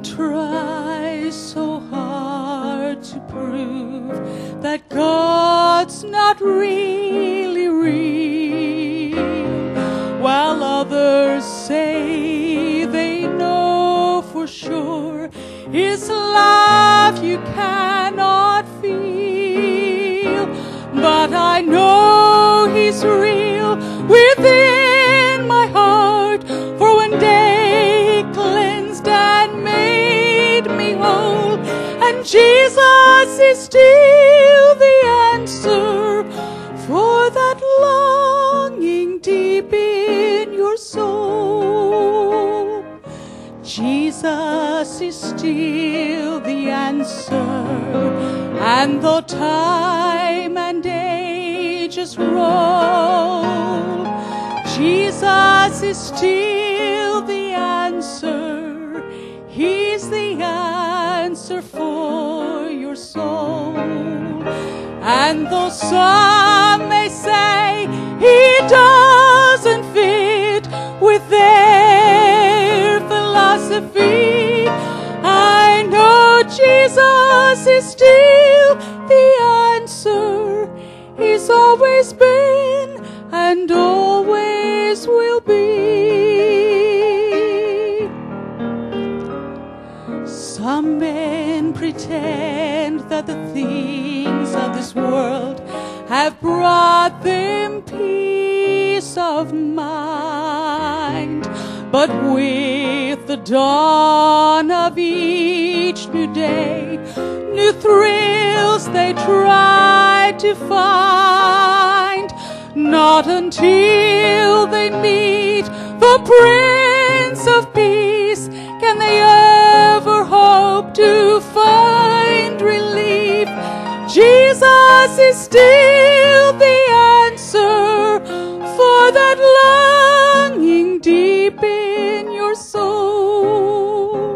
Don't try so hard to prove that God's not really real, while others say they know for sure His love you cannot feel. But I know He's real within my heart, for one day He cleansed and made me whole, and Jesus is still the answer for that longing deep in your soul. Jesus is still the answer, and though time and ages roll, Jesus is still the answer. He's the answer for your soul. And though some may say He doesn't fit with their philosophy, I know Jesus is still the answer. He's always been and always will be. Some men pretend that the things of this world have brought them peace of mind, but with the dawn of each new day, new thrills they try to find. Not until they meet the Prince of Peace can they ever hope to find relief. Jesus is still the answer for that longing deep in your soul.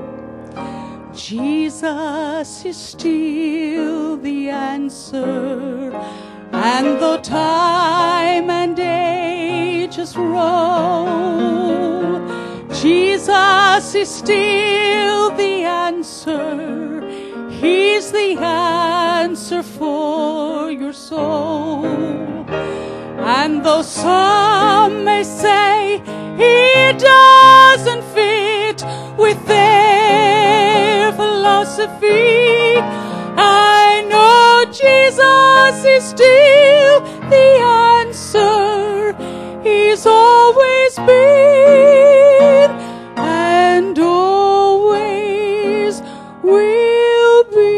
Jesus is still the answer, and though time and ages roll, Jesus is still the answer. He's the answer for your soul. And though some may say He doesn't fit with their philosophy, I know Jesus is still the answer. He's always been and always will be.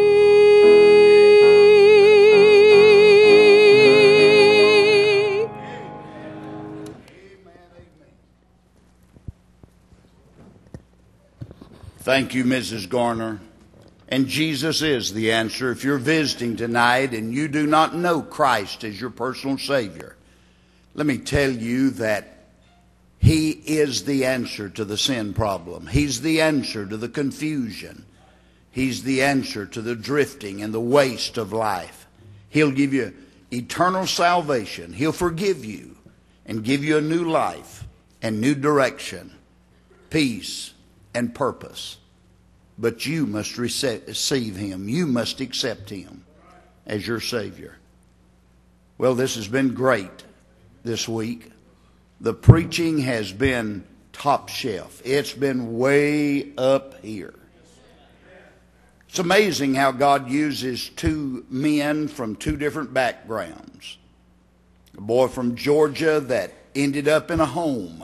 Thank you, Mrs. Garner. And Jesus is the answer. If you're visiting tonight and you do not know Christ as your personal Savior, let me tell you that He is the answer to the sin problem. He's the answer to the confusion. He's the answer to the drifting and the waste of life. He'll give you eternal salvation. He'll forgive you and give you a new life and new direction, peace and purpose. But you must receive Him. You must accept Him as your Savior. Well, this has been great this week. The preaching has been top shelf. It's been way up here. It's amazing how God uses two men from two different backgrounds. A boy from Georgia that ended up in a home,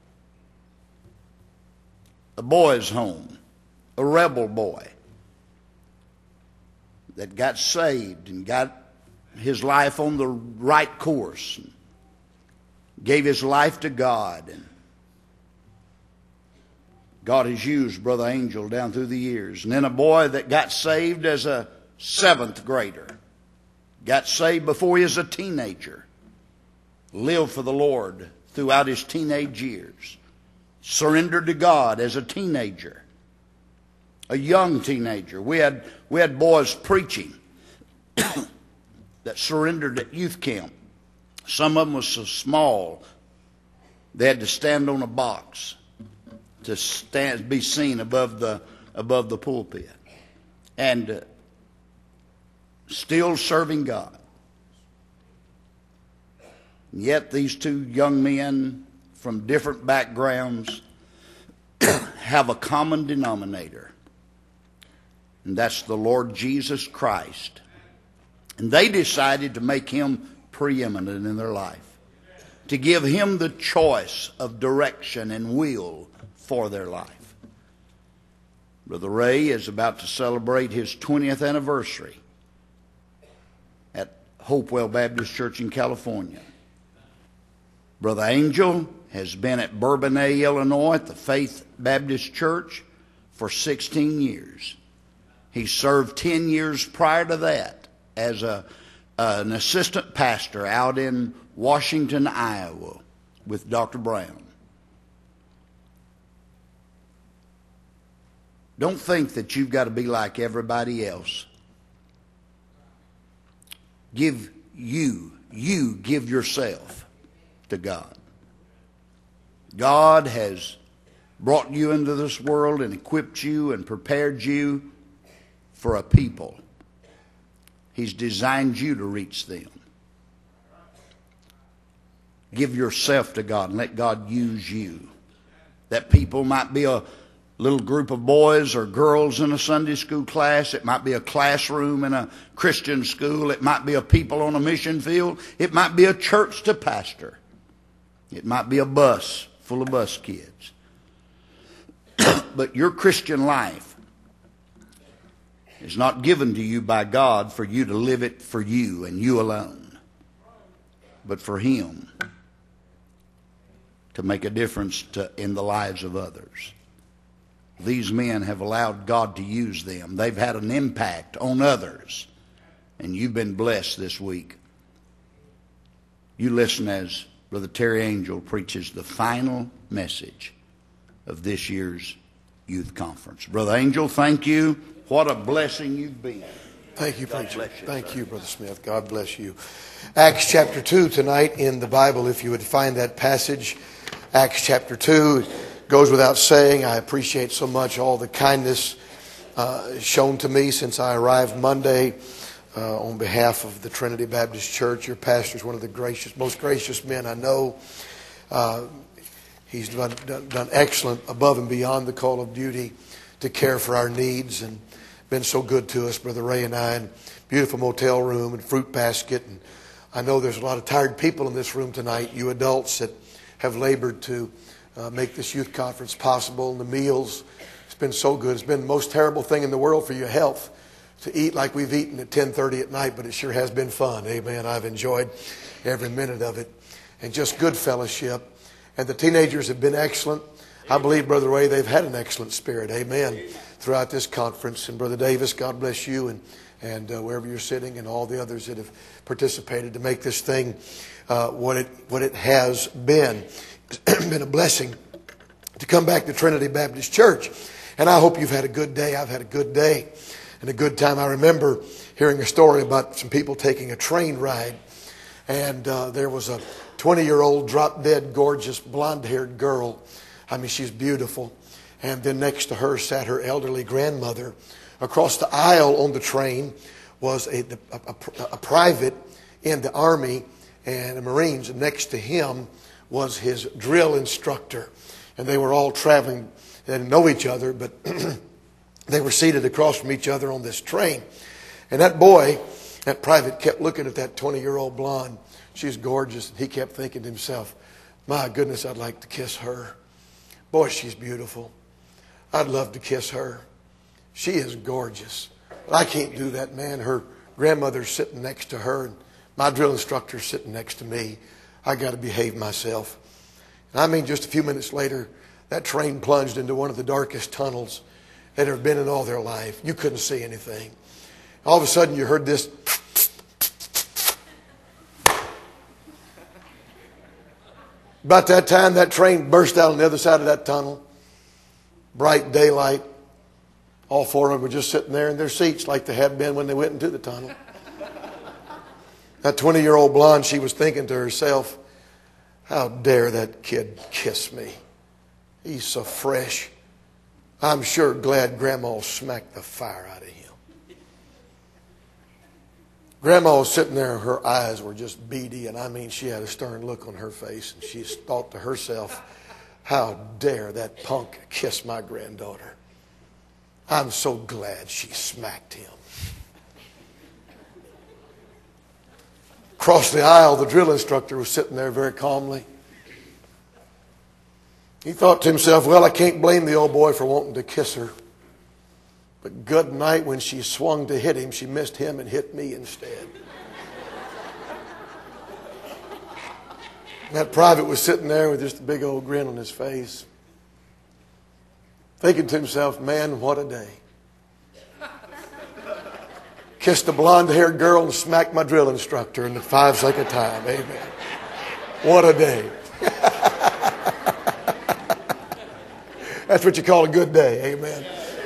a boy's home, a rebel boy that got saved and got his life on the right course, and gave his life to God. And God has used Brother Angel down through the years. And then a boy that got saved as a 7th grader, got saved before he was a teenager, lived for the Lord throughout his teenage years, surrendered to God as a teenager, a young teenager. We had boys preaching that surrendered at youth camp. Some of them was so small they had to stand on a box to be seen above the above the pulpit and still serving God. And yet these two young men from different backgrounds have a common denominator, and that's the Lord Jesus Christ. And they decided to make him preeminent in their life, to give him the choice of direction and will for their life. Brother Ray is about to celebrate his 20th anniversary at Hopewell Baptist Church in California. Brother Angel has been at Bourbonnais, Illinois at the Faith Baptist Church for 16 years. He served 10 years prior to that as an assistant pastor out in Washington, Iowa with Dr. Brown. Don't think that you've got to be like everybody else. Give yourself to God. God has brought you into this world and equipped you and prepared you for a people. He's designed you to reach them. Give yourself to God and let God use you. That people might be a little group of boys or girls in a Sunday school class. It might be a classroom in a Christian school. It might be a people on a mission field. It might be a church to pastor. It might be a bus full of bus kids. But your Christian life is not given to you by God for you to live it for you and you alone, but for Him to make a difference in the lives of others. These men have allowed God to use them. They've had an impact on others, and you've been blessed this week. You listen as Brother Terry Angel preaches the final message of this year's youth conference. Brother Angel, thank you. What a blessing you've been. Thank you, preacher. Thank you, Brother Smith. God bless you. Acts chapter 2 tonight in the Bible, if you would find that passage. Acts chapter 2 goes without saying. I appreciate so much all the kindness shown to me since I arrived Monday on behalf of the Trinity Baptist Church. Your pastor is one of the most gracious men I know. He's done excellent above and beyond the call of duty to care for our needs and been so good to us, Brother Ray and I, and beautiful motel room and fruit basket. And I know there's a lot of tired people in this room tonight, you adults that have labored to make this youth conference possible. And the meals, it's been so good. It's been the most terrible thing in the world for your health to eat like we've eaten at 10:30 at night, but it sure has been fun. Amen. I've enjoyed every minute of it. And just good fellowship. And the teenagers have been excellent. I believe, Brother Ray, they've had an excellent spirit. Amen. Throughout this conference. And Brother Davis, God bless you and wherever you're sitting and all the others that have participated to make this thing what it has been. It's been a blessing to come back to Trinity Baptist Church. And I hope you've had a good day. I've had a good day and a good time. I remember hearing a story about some people taking a train ride. And there was a 20-year-old drop-dead, gorgeous, blonde-haired girl. I mean, she's beautiful. And then next to her sat her elderly grandmother. Across the aisle on the train was a private in the Army and the Marines. And next to him was his drill instructor. And they were all traveling. They didn't know each other, but they were seated across from each other on this train. And that boy, that private, kept looking at that 20-year-old blonde. She's gorgeous. He kept thinking to himself, my goodness, I'd like to kiss her. Boy, she's beautiful. I'd love to kiss her. She is gorgeous. But I can't do that, man. Her grandmother's sitting next to her, and my drill instructor's sitting next to me. I got to behave myself. And I mean, just a few minutes later, that train plunged into one of the darkest tunnels they'd ever been in all their life. You couldn't see anything. All of a sudden, you heard this. About that time, that train burst out on the other side of that tunnel. Bright daylight. All four of them were just sitting there in their seats like they had been when they went into the tunnel. That 20-year-old blonde, she was thinking to herself, how dare that kid kiss me? He's so fresh. I'm sure glad Grandma smacked the fire out of him. Grandma was sitting there, her eyes were just beady, and I mean, she had a stern look on her face, and she thought to herself, how dare that punk kiss my granddaughter? I'm so glad she smacked him. Across the aisle, the drill instructor was sitting there very calmly. He thought to himself, well, I can't blame the old boy for wanting to kiss her. But good night, when she swung to hit him, she missed him and hit me instead. That private was sitting there with just a big old grin on his face, thinking to himself, man, what a day. Kissed a blonde-haired girl and smacked my drill instructor in the 5-second time. Amen. What a day. That's what you call a good day. Amen.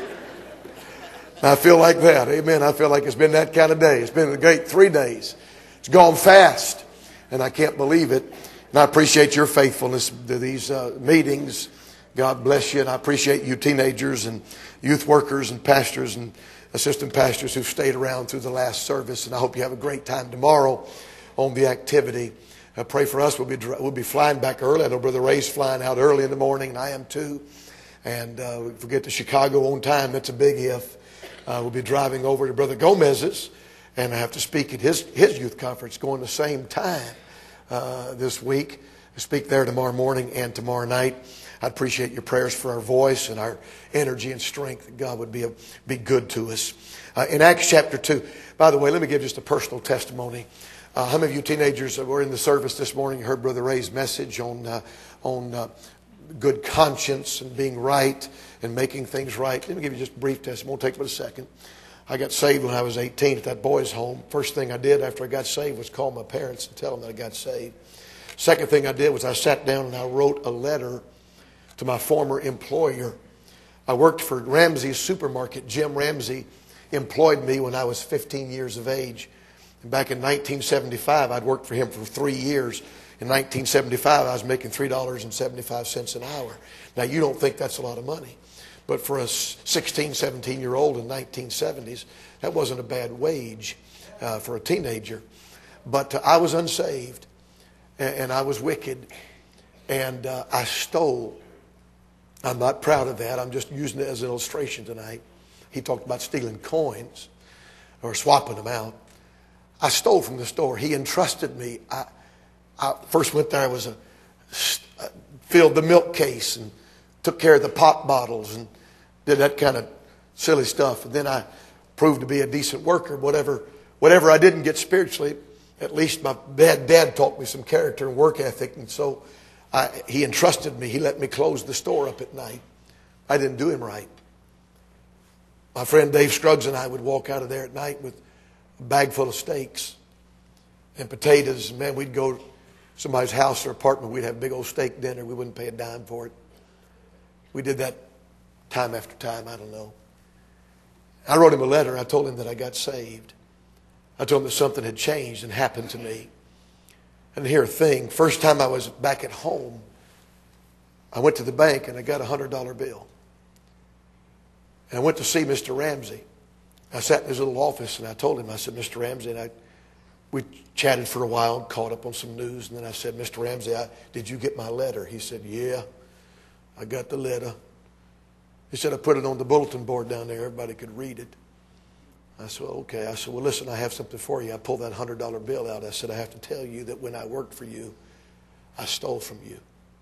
I feel like that. Amen. I feel like it's been that kind of day. It's been a great 3 days. It's gone fast, and I can't believe it. And I appreciate your faithfulness to these meetings. God bless you. And I appreciate you teenagers and youth workers and pastors and assistant pastors who've stayed around through the last service. And I hope you have a great time tomorrow on the activity. Pray for us. We'll be flying back early. I know Brother Ray's flying out early in the morning, and I am too. And if we get to Chicago on time, that's a big if. We'll be driving over to Brother Gomez's, and I have to speak at his youth conference going the same time this week. I speak there tomorrow morning and tomorrow night. I appreciate your prayers for our voice and our energy and strength, that God would be good to us. In Acts chapter 2, by the way, let me give just a personal testimony. How many of you teenagers that were in the service this morning heard Brother Ray's message on good conscience and being right and making things right? Let me give you just a brief testimony. It won't take but a second. I got saved when I was 18 at that boys' home. First thing I did after I got saved was call my parents and tell them that I got saved. Second thing I did was I sat down and I wrote a letter to my former employer. I worked for Ramsey's Supermarket. Jim Ramsey employed me when I was 15 years of age. And back in 1975, I'd worked for him for 3 years. In 1975, I was making $3.75 an hour. Now, you don't think that's a lot of money. But for a 16, 17-year-old in 1970s, that wasn't a bad wage for a teenager. But I was unsaved, and I was wicked, and I stole. I'm not proud of that. I'm just using it as an illustration tonight. He talked about stealing coins or swapping them out. I stole from the store. He entrusted me. I first went there. I was filled the milk case and took care of the pop bottles and did that kind of silly stuff. And then I proved to be a decent worker. Whatever I didn't get spiritually, at least my dad taught me some character and work ethic. And so he entrusted me. He let me close the store up at night. I didn't do him right. My friend Dave Scruggs and I would walk out of there at night with a bag full of steaks and potatoes. And man, we'd go to somebody's house or apartment. We'd have a big old steak dinner. We wouldn't pay a dime for it. We did that time after time. I don't know. I wrote him a letter. I told him that I got saved. I told him that something had changed and happened to me. And here a thing. First time I was back at home, I went to the bank and I got a $100 bill. And I went to see Mr. Ramsey. I sat in his little office and I told him, I said, Mr. Ramsey, and we chatted for a while, caught up on some news, and then I said, Mr. Ramsey, did you get my letter? He said, yeah, I got the letter. He said, I put it on the bulletin board down there. Everybody could read it. I said, okay. I said, well, listen, I have something for you. I pulled that $100 bill out. I said, I have to tell you that when I worked for you, I stole from you.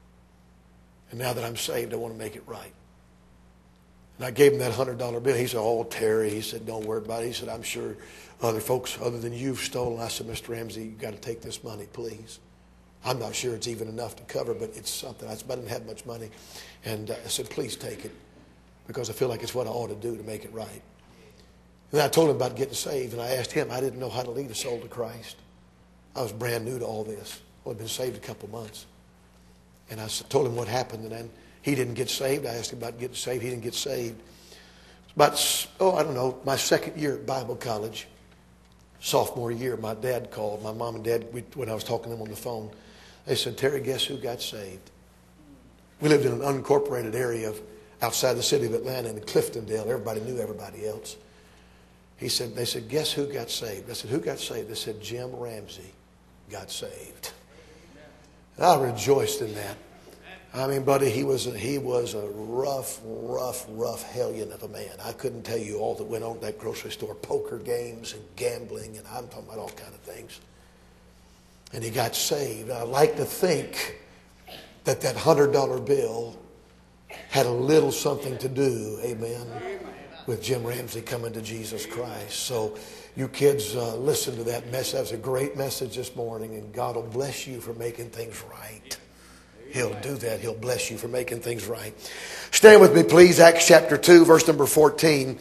And now that I'm saved, I want to make it right. And I gave him that $100 bill. He said, oh, Terry. He said, don't worry about it. He said, I'm sure other folks other than you've stolen. I said, Mr. Ramsey, you've got to take this money, please. I'm not sure it's even enough to cover, but it's something. I didn't have much money. And I said, please take it, because I feel like it's what I ought to do to make it right. And then I told him about getting saved, and I asked him. I didn't know how to lead a soul to Christ. I was brand new to all this. Well, I'd been saved a couple months. And I told him what happened, and then he didn't get saved. I asked him about getting saved. He didn't get saved. About, my second year at Bible college, sophomore year, my dad called. My mom and dad, when I was talking to them on the phone, they said, Terry, guess who got saved? We lived in an unincorporated area of outside the city of Atlanta in Cliftondale. Everybody knew everybody else. They said, guess who got saved? I said, who got saved? They said, Jim Ramsey got saved. And I rejoiced in that. I mean, buddy, he was a rough hellion of a man. I couldn't tell you all that went on at that grocery store. Poker games and gambling, and I'm talking about all kind of things. And he got saved. I like to think that $100 bill had a little something to do, amen, with Jim Ramsey coming to Jesus Christ. So you kids, listen to that message. That was a great message this morning, and God will bless you for making things right. He'll do that. He'll bless you for making things right. Stand with me, please. Acts chapter 2, verse number 14.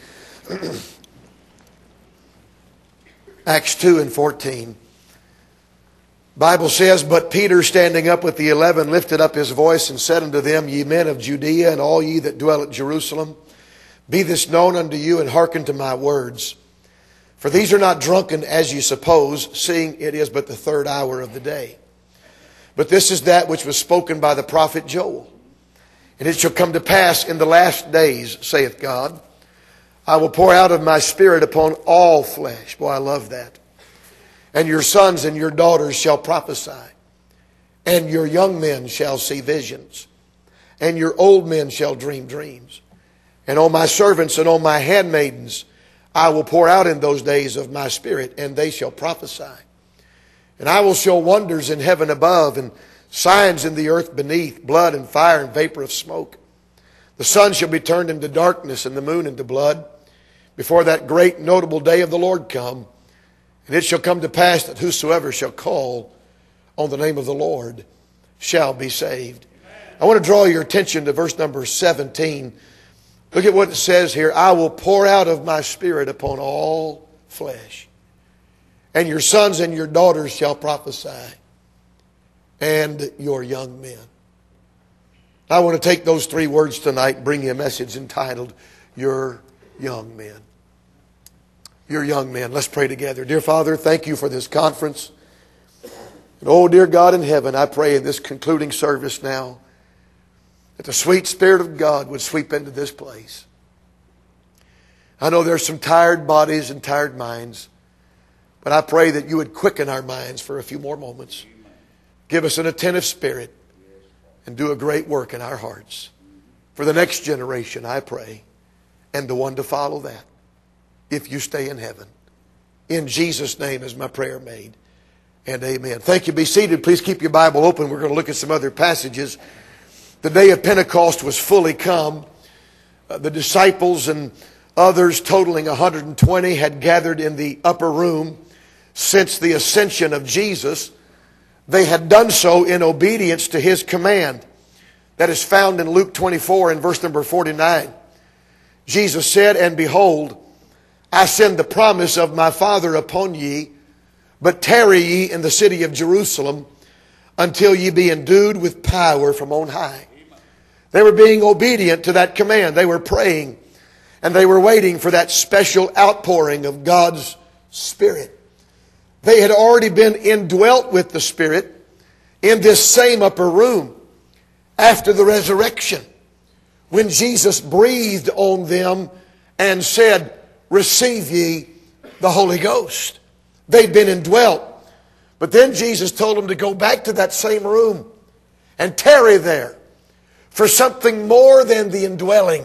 Acts 2 and 14. Bible says, but Peter, standing up with the 11, lifted up his voice and said unto them, ye men of Judea, and all ye that dwell at Jerusalem, be this known unto you, and hearken to my words. For these are not drunken, as ye suppose, seeing it is but the third hour of the day. But this is that which was spoken by the prophet Joel. And it shall come to pass in the last days, saith God, I will pour out of my Spirit upon all flesh. Boy, I love that. And your sons and your daughters shall prophesy. And your young men shall see visions. And your old men shall dream dreams. And on my servants and on my handmaidens I will pour out in those days of my Spirit, and they shall prophesy. And I will show wonders in heaven above, and signs in the earth beneath, blood and fire and vapor of smoke. The sun shall be turned into darkness, and the moon into blood, before that great notable day of the Lord come. And it shall come to pass that whosoever shall call on the name of the Lord shall be saved. I want to draw your attention to verse number 17. Look at what it says here. I will pour out of my Spirit upon all flesh. And your sons and your daughters shall prophesy, and your young men. I want to take those three words tonight and bring you a message entitled, Your Young Men. Your young men. Let's pray together. Dear Father, thank you for this conference. And oh, dear God in heaven, I pray in this concluding service now that the sweet Spirit of God would sweep into this place. I know there's some tired bodies and tired minds, but I pray that you would quicken our minds for a few more moments. Give us an attentive spirit and do a great work in our hearts. For the next generation, I pray, and the one to follow that, if you stay in heaven. In Jesus' name is my prayer made. And amen. Thank you. Be seated. Please keep your Bible open. We're going to look at some other passages. The day of Pentecost was fully come. The disciples and others totaling 120 had gathered in the upper room. Since the ascension of Jesus, they had done so in obedience to His command. That is found in Luke 24 and verse number 49. Jesus said, and behold, I send the promise of my Father upon ye, but tarry ye in the city of Jerusalem until ye be endued with power from on high. They were being obedient to that command. They were praying, and they were waiting for that special outpouring of God's Spirit. They had already been indwelt with the Spirit in this same upper room after the resurrection, when Jesus breathed on them and said, receive ye the Holy Ghost. They'd been indwelt. But then Jesus told them to go back to that same room and tarry there for something more than the indwelling.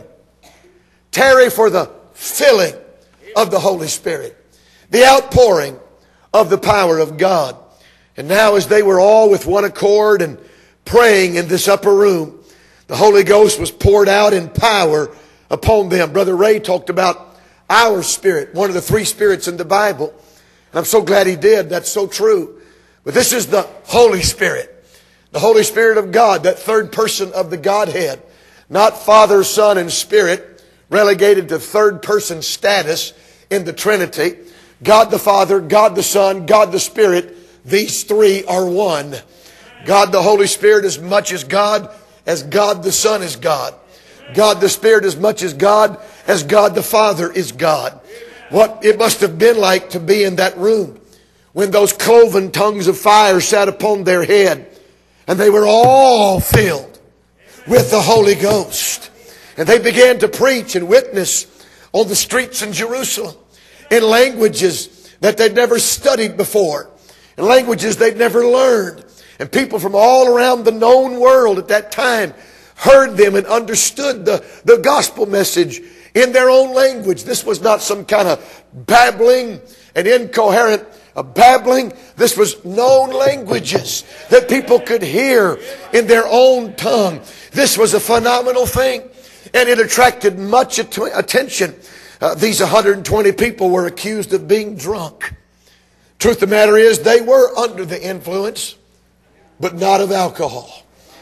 Tarry for the filling of the Holy Spirit, the outpouring of the power of God. And now as they were all with one accord and praying in this upper room, the Holy Ghost was poured out in power upon them. Brother Ray talked about our spirit, one of the three spirits in the Bible. And I'm so glad he did. That's so true. But this is the Holy Spirit. The Holy Spirit of God, that third person of the Godhead. Not Father, Son, and Spirit, relegated to third person status in the Trinity. God the Father, God the Son, God the Spirit, these three are one. God the Holy Spirit as much as God the Son is God. God the Spirit as much as God the Father is God. What it must have been like to be in that room when those cloven tongues of fire sat upon their head and they were all filled with the Holy Ghost. And they began to preach and witness on the streets in Jerusalem in languages that they'd never studied before, in languages they'd never learned. And people from all around the known world at that time heard them and understood the gospel message in their own language. This was not some kind of babbling and incoherent babbling. This was known languages that people could hear in their own tongue. This was a phenomenal thing, and it attracted much attention. These 120 people were accused of being drunk. Truth of the matter is, they were under the influence, but not of alcohol.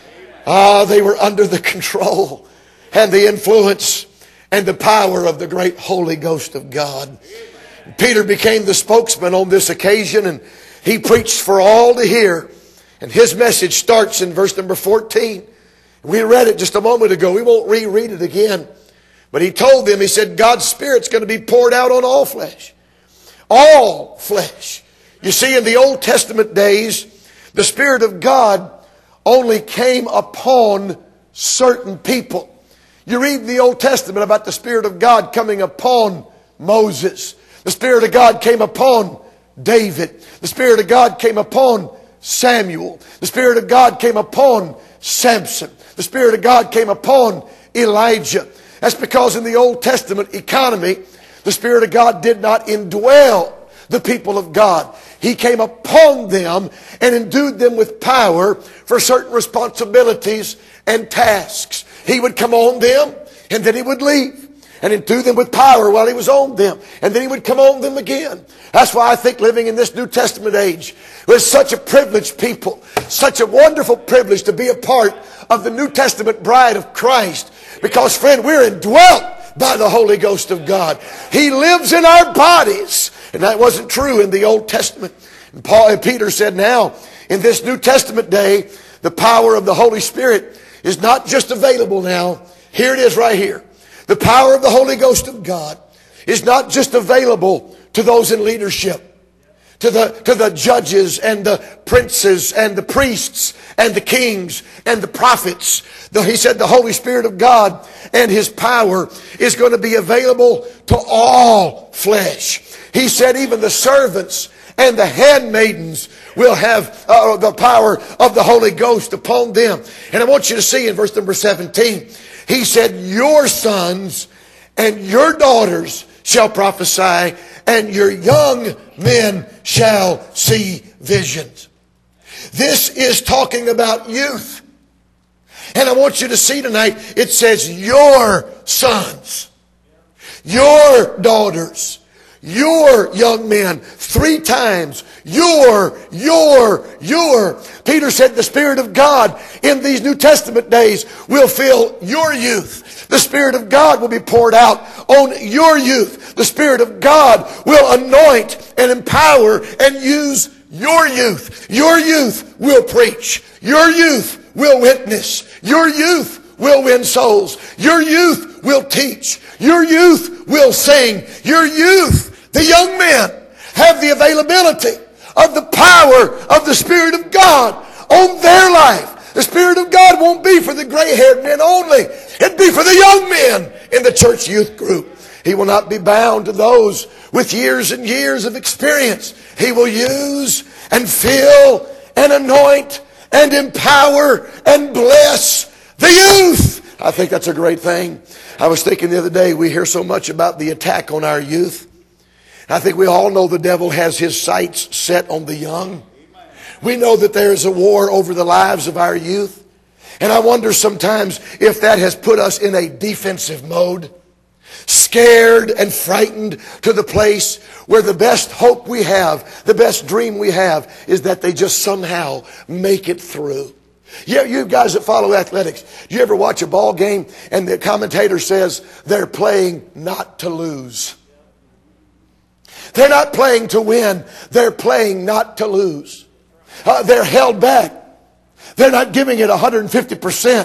They were under the control and the influence and the power of the great Holy Ghost of God. Peter became the spokesman on this occasion, and he preached for all to hear. And his message starts in verse number 14. We read it just a moment ago. We won't reread it again. But he told them, he said, God's Spirit's going to be poured out on all flesh. All flesh. You see, in the Old Testament days, the Spirit of God only came upon certain people. You read the Old Testament about the Spirit of God coming upon Moses. The Spirit of God came upon David. The Spirit of God came upon Samuel. The Spirit of God came upon Samson. The Spirit of God came upon Elijah. That's because in the Old Testament economy, the Spirit of God did not indwell the people of God. He came upon them and endued them with power for certain responsibilities and tasks. He would come on them and then he would leave and endue them with power while he was on them. And then he would come on them again. That's why I think living in this New Testament age was such a privileged people, such a wonderful privilege to be a part of the New Testament bride of Christ. Because, friend, we're indwelt by the Holy Ghost of God. He lives in our bodies. And that wasn't true in the Old Testament. And Peter said, now, in this New Testament day, the power of the Holy Spirit is not just available now. Here it is right here. The power of the Holy Ghost of God is not just available to those in leadership, to the judges and the princes and the priests and the kings and the prophets. He said the Holy Spirit of God and His power is going to be available to all flesh. He said even the servants and the handmaidens will have the power of the Holy Ghost upon them. And I want you to see in verse number 17, he said, your sons and your daughters shall prophesy, and your young men shall see visions. This is talking about youth. And I want you to see tonight, it says your sons, your daughters, your young men. 3 times. Your. Peter said the Spirit of God in these New Testament days will fill your youth. The Spirit of God will be poured out on your youth. The Spirit of God will anoint and empower and use your youth. Your youth will preach. Your youth will witness. Your youth will win souls. Your youth will teach. Your youth will sing. Your youth, the young men, have the availability of the power of the Spirit of God on their life. The Spirit of God won't be for the gray-haired men only. It'd be for the young men in the church youth group. He will not be bound to those with years and years of experience. He will use and fill and anoint and empower and bless the youth. I think that's a great thing. I was thinking the other day, we hear so much about the attack on our youth. I think we all know the devil has his sights set on the young. We know that there is a war over the lives of our youth. And I wonder sometimes if that has put us in a defensive mode, scared and frightened to the place where the best hope we have, the best dream we have, is that they just somehow make it through. Yeah, you guys that follow athletics, do you ever watch a ball game and the commentator says they're playing not to lose? They're not playing to win. They're playing not to lose. They're held back. They're not giving it 150%.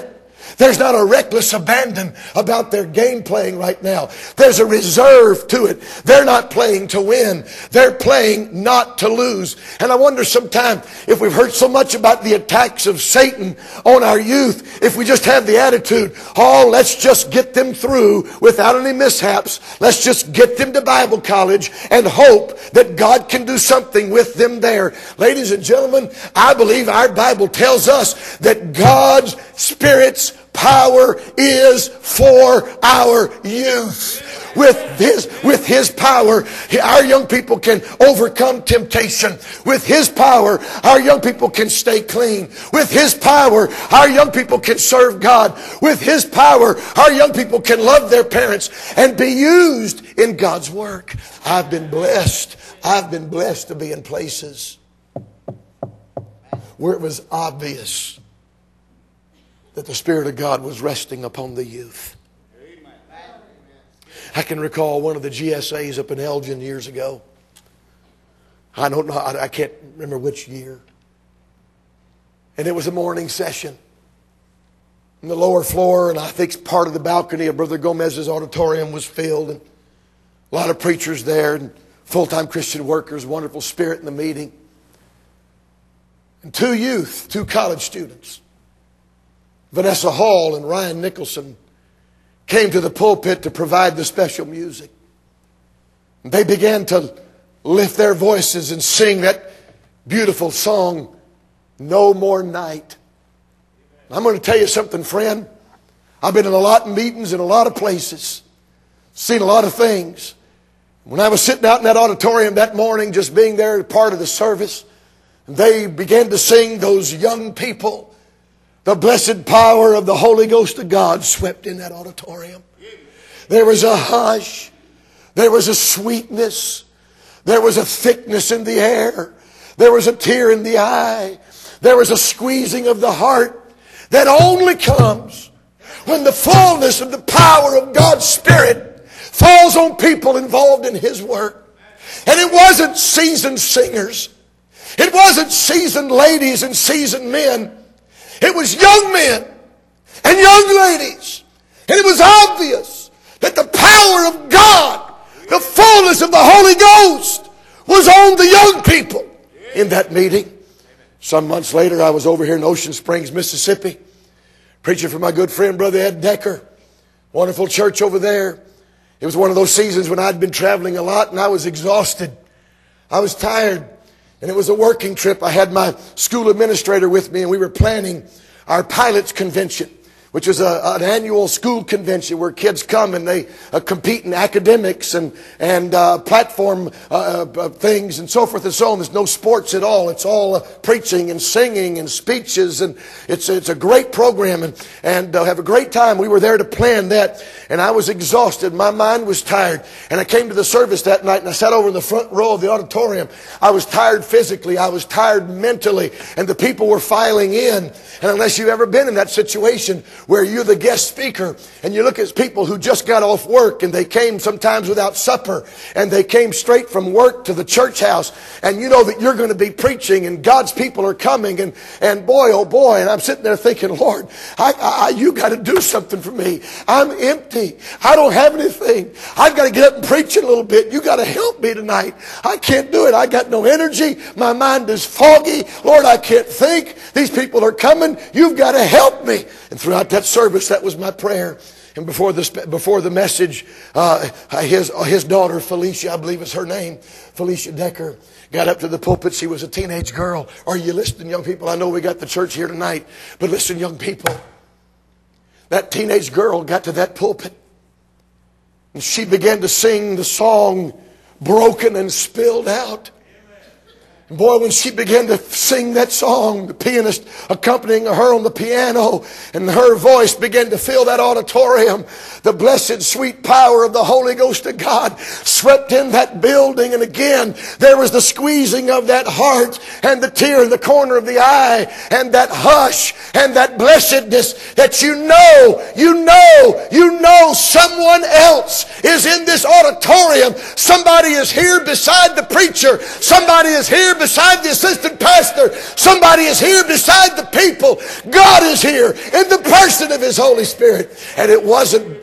There's not a reckless abandon about their game playing right now. There's a reserve to it. They're not playing to win. They're playing not to lose. And I wonder sometimes if we've heard so much about the attacks of Satan on our youth, if we just have the attitude, oh, let's just get them through without any mishaps. Let's just get them to Bible college and hope that God can do something with them there. Ladies and gentlemen, I believe our Bible tells us that God's Spirit's power is for our youth. With His power, our young people can overcome temptation. With His power, our young people can stay clean. With His power, our young people can serve God. With His power, our young people can love their parents and be used in God's work. I've been blessed. I've been blessed to be in places where it was obvious that the Spirit of God was resting upon the youth. I can recall one of the GSAs up in Elgin years ago. I don't know, I can't remember which year. And it was a morning session. In the lower floor, and I think part of the balcony of Brother Gomez's auditorium was filled. And a lot of preachers there and full-time Christian workers, wonderful spirit in the meeting. And two college students, Vanessa Hall and Ryan Nicholson, came to the pulpit to provide the special music. And they began to lift their voices and sing that beautiful song, No More Night. I'm going to tell you something, friend. I've been in a lot of meetings in a lot of places, seen a lot of things. When I was sitting out in that auditorium that morning, just being there part of the service, they began to sing, those young people, the blessed power of the Holy Ghost of God swept in that auditorium. There was a hush. There was a sweetness. There was a thickness in the air. There was a tear in the eye. There was a squeezing of the heart that only comes when the fullness of the power of God's Spirit falls on people involved in His work. And it wasn't seasoned singers. It wasn't seasoned ladies and seasoned men. It was young men and young ladies. And it was obvious that the power of God, the fullness of the Holy Ghost, was on the young people in that meeting. Some months later, I was over here in Ocean Springs, Mississippi, preaching for my good friend, Brother Ed Decker. Wonderful church over there. It was one of those seasons when I'd been traveling a lot and I was exhausted. I was tired. And it was a working trip. I had my school administrator with me, and we were planning our pilots convention, which is an annual school convention where kids come and they compete in academics and platform things and so forth and so on. There's no sports at all. It's all preaching and singing and speeches, and it's a great program and have a great time. We were there to plan that, and I was exhausted. My mind was tired, and I came to the service that night and I sat over in the front row of the auditorium. I was tired physically. I was tired mentally, and the people were filing in. And unless you've ever been in that situation where you're the guest speaker and you look at people who just got off work and they came sometimes without supper and they came straight from work to the church house, and you know that you're going to be preaching and God's people are coming, and boy, oh boy, and I'm sitting there thinking, Lord, you got to do something for me. I'm empty. I don't have anything. I've got to get up and preach a little bit. You got to help me tonight. I can't do it. I got no energy. My mind is foggy. Lord, I can't think. These people are coming. You've got to help me. And throughout that service, that was my prayer. And before the message, his daughter, Felicia, I believe is her name, Felicia Decker, got up to the pulpit. She was a teenage girl. Are you listening, young people? I know we got the church here tonight, but listen, young people. That teenage girl got to that pulpit, and she began to sing the song, Broken and Spilled Out. Boy, when she began to sing that song, the pianist accompanying her on the piano, and her voice began to fill that auditorium, the blessed sweet power of the Holy Ghost of God swept in that building. And again, there was the squeezing of that heart and the tear in the corner of the eye and that hush and that blessedness that you know someone else is in this auditorium. Somebody is here beside the preacher. Somebody is here beside the assistant pastor. Somebody is here beside the people. God is here in the person of His Holy Spirit. And it wasn't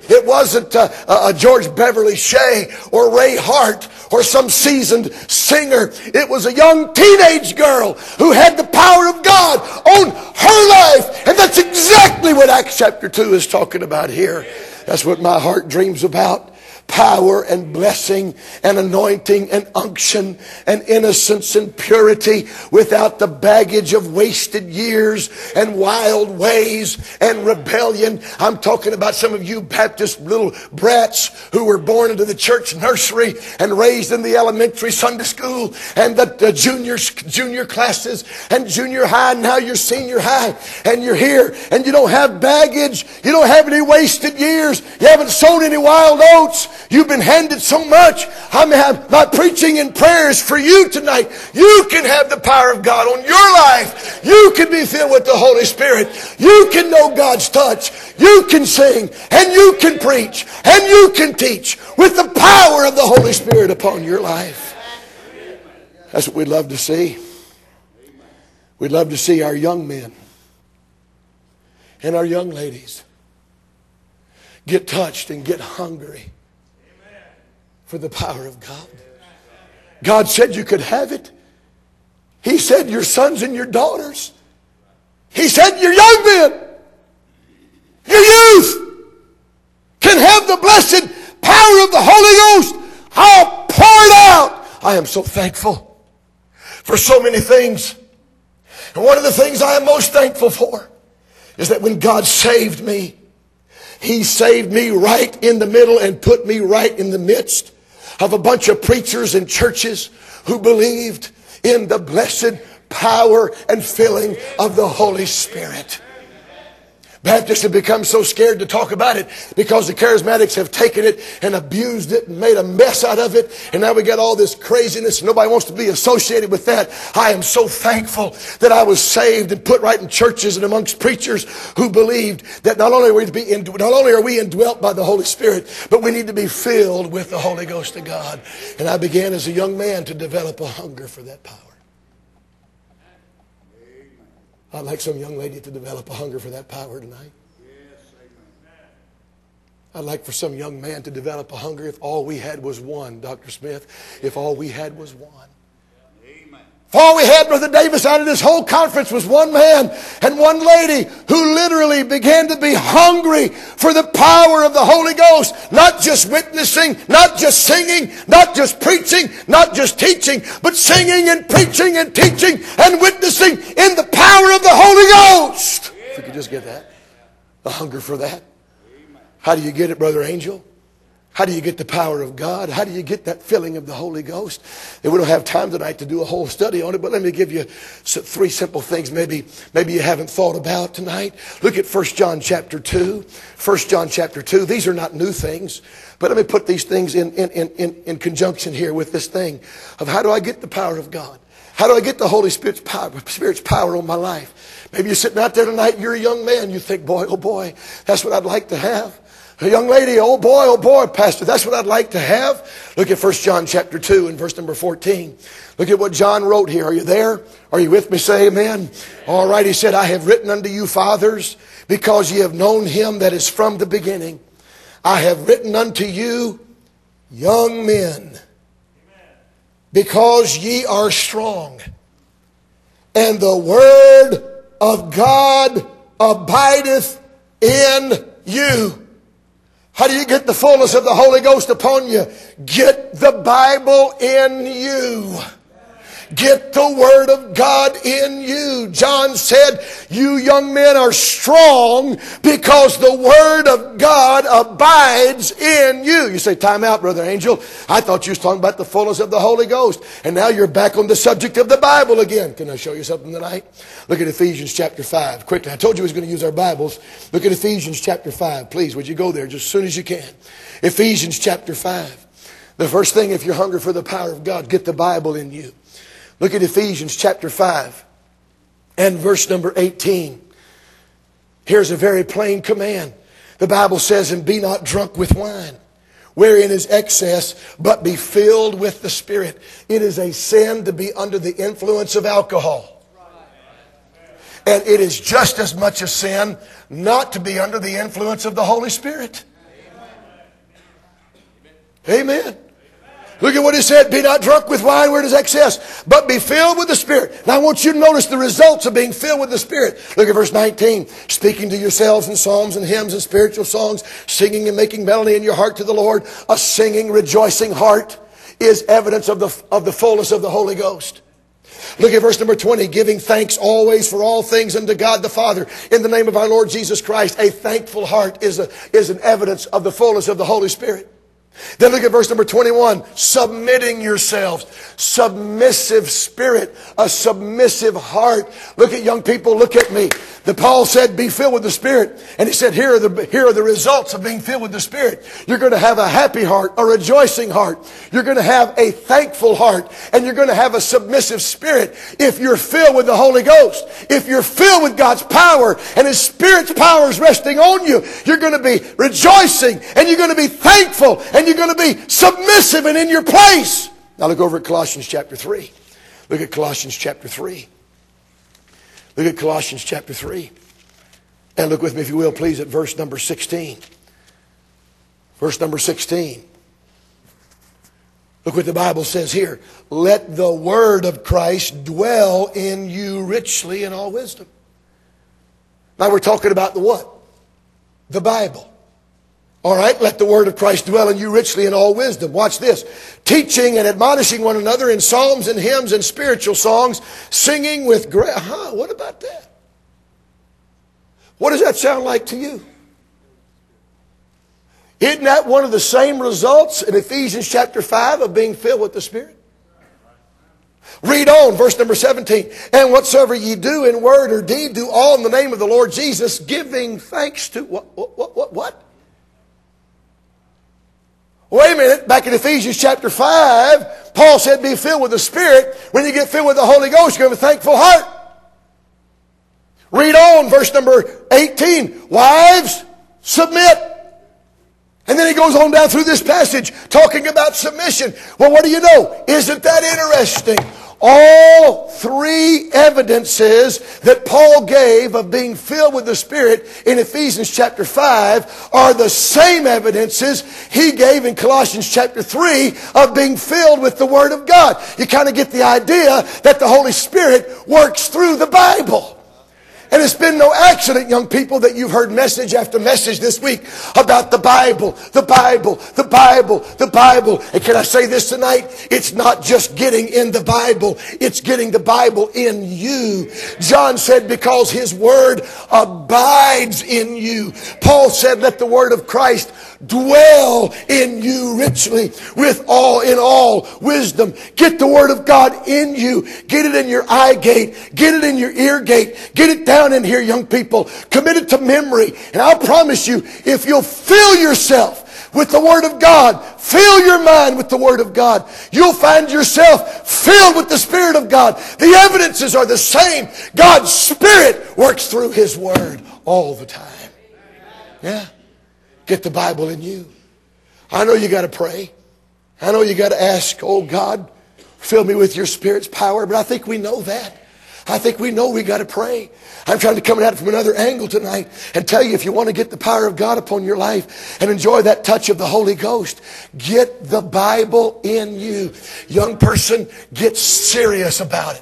George Beverly Shea or Ray Hart or some seasoned singer. It was a young teenage girl who had the power of God on her life. And that's exactly what Acts chapter 2 is talking about here. That's what my heart dreams about. Power and blessing and anointing and unction and innocence and purity without the baggage of wasted years and wild ways and rebellion. I'm talking about some of you Baptist little brats who were born into the church nursery and raised in the elementary Sunday school and the junior classes and junior high, and now you're senior high, and you're here and you don't have baggage, you don't have any wasted years, you haven't sown any wild oats. You've been handed so much. My preaching and prayers for you tonight. You can have the power of God on your life. You can be filled with the Holy Spirit. You can know God's touch. You can sing and you can preach and you can teach with the power of the Holy Spirit upon your life. That's what we'd love to see. We'd love to see our young men and our young ladies get touched and get hungry for the power of God. God said you could have it. He said your sons and your daughters. He said your young men, your youth can have the blessed power of the Holy Ghost. I'll pour it out. I am so thankful for so many things. And one of the things I am most thankful for is that when God saved me, He saved me right in the middle and put me right in the midst of a bunch of preachers and churches who believed in the blessed power and filling of the Holy Spirit. Baptists have become so scared to talk about it because the charismatics have taken it and abused it and made a mess out of it. And now we got all this craziness. Nobody wants to be associated with that. I am so thankful that I was saved and put right in churches and amongst preachers who believed that not only are we indwelt by the Holy Spirit, but we need to be filled with the Holy Ghost of God. And I began as a young man to develop a hunger for that power. I'd like some young lady to develop a hunger for that power tonight. I'd like for some young man to develop a hunger if all we had was one, Dr. Smith, if all we had was one. If all we had, Brother Davis, out of this whole conference was one man and one lady who literally began to be hungry for the power of the Holy Ghost. Not just witnessing, not just singing, not just preaching, not just teaching, but singing and preaching and teaching and witnessing in the power of the Holy Ghost. If you could just get that. A hunger for that. How do you get it, Brother Angel? How do you get the power of God? How do you get that filling of the Holy Ghost? And we don't have time tonight to do a whole study on it, but let me give you three simple things maybe you haven't thought about tonight. Look at 1 John chapter 2. 1 John chapter 2. These are not new things, but let me put these things in conjunction here with this thing of how do I get the power of God? How do I get the Holy Spirit's power on my life? Maybe you're sitting out there tonight, you're a young man, you think, boy, oh boy, that's what I'd like to have. A young lady, oh boy, Pastor, that's what I'd like to have. Look at 1 John chapter 2 and verse number 14. Look at what John wrote here. Are you there? Are you with me? Say amen. All right, he said, I have written unto you, fathers, because ye have known him that is from the beginning. I have written unto you, young men, because ye are strong, and the word of God abideth in you. How do you get the fullness of the Holy Ghost upon you? Get the Bible in you. Get the Word of God in you. John said, you young men are strong because the Word of God abides in you. You say, time out, Brother Angel. I thought you was talking about the fullness of the Holy Ghost. And now you're back on the subject of the Bible again. Can I show you something tonight? Look at Ephesians chapter 5. Quickly, I told you we was going to use our Bibles. Look at Ephesians chapter 5. Please, would you go there just as soon as you can? Ephesians chapter 5. The first thing, if you're hungry for the power of God, get the Bible in you. Look at Ephesians chapter 5 and verse number 18. Here's a very plain command. The Bible says, and be not drunk with wine, wherein is excess, but be filled with the Spirit. It is a sin to be under the influence of alcohol. And it is just as much a sin not to be under the influence of the Holy Spirit. Amen. Look at what he said. Be not drunk with wine where it is excess, but be filled with the Spirit. Now I want you to notice the results of being filled with the Spirit. Look at verse 19. Speaking to yourselves in psalms and hymns and spiritual songs, singing and making melody in your heart to the Lord. A singing, rejoicing heart is evidence of the fullness of the Holy Ghost. Look at verse number 20. Giving thanks always for all things unto God the Father in the name of our Lord Jesus Christ. A thankful heart is an evidence of the fullness of the Holy Spirit. Then look at verse number 21. Submitting yourselves. Submissive spirit. A submissive heart. Look at young people. Look at me. Paul said, be filled with the Spirit. And he said, here are the results of being filled with the Spirit. You're going to have a happy heart, a rejoicing heart. You're going to have a thankful heart. And you're going to have a submissive spirit if you're filled with the Holy Ghost. If you're filled with God's power and His Spirit's power is resting on you, you're going to be rejoicing and you're going to be thankful and you're going to be submissive and in your place. Now look over at Colossians chapter 3. Look at Colossians chapter 3. Look at Colossians chapter 3. And look with me, if you will, please, at verse number 16. Verse number 16. Look what the Bible says here. Let the word of Christ dwell in you richly in all wisdom. Now we're talking about the what? The Bible. All right, let the word of Christ dwell in you richly in all wisdom. Watch this. Teaching and admonishing one another in psalms and hymns and spiritual songs, singing with great... what about that? What does that sound like to you? Isn't that one of the same results in Ephesians chapter 5 of being filled with the Spirit? Read on, verse number 17. And whatsoever ye do in word or deed, do all in the name of the Lord Jesus, giving thanks to... What? Wait a minute, back in Ephesians chapter 5, Paul said be filled with the Spirit. When you get filled with the Holy Ghost, you're going to have a thankful heart. Read on, verse number 18. Wives, submit. And then he goes on down through this passage talking about submission. Well, what do you know? Isn't that interesting? All three evidences that Paul gave of being filled with the Spirit in Ephesians chapter 5 are the same evidences he gave in Colossians chapter 3 of being filled with the Word of God. You kind of get the idea that the Holy Spirit works through the Bible. And it's been no accident, young people, that you've heard message after message this week about the Bible, the Bible, the Bible, the Bible. And can I say this tonight? It's not just getting in the Bible. It's getting the Bible in you. John said, because His Word abides in you. Paul said, let the Word of Christ dwell in you richly with all wisdom. Get the Word of God in you. Get it in your eye gate. Get it in your ear gate. Get it down in here, young people. Commit it to memory. And I'll promise you, if you'll fill yourself with the Word of God, fill your mind with the Word of God, you'll find yourself filled with the Spirit of God. The evidences are the same. God's Spirit works through His Word all the time. Yeah. Get the Bible in you. I know you got to pray. I know you got to ask, oh God, fill me with your Spirit's power. But I think we know that. I think we know we got to pray. I'm trying to come at it from another angle tonight and tell you, if you want to get the power of God upon your life and enjoy that touch of the Holy Ghost, get the Bible in you. Young person, get serious about it.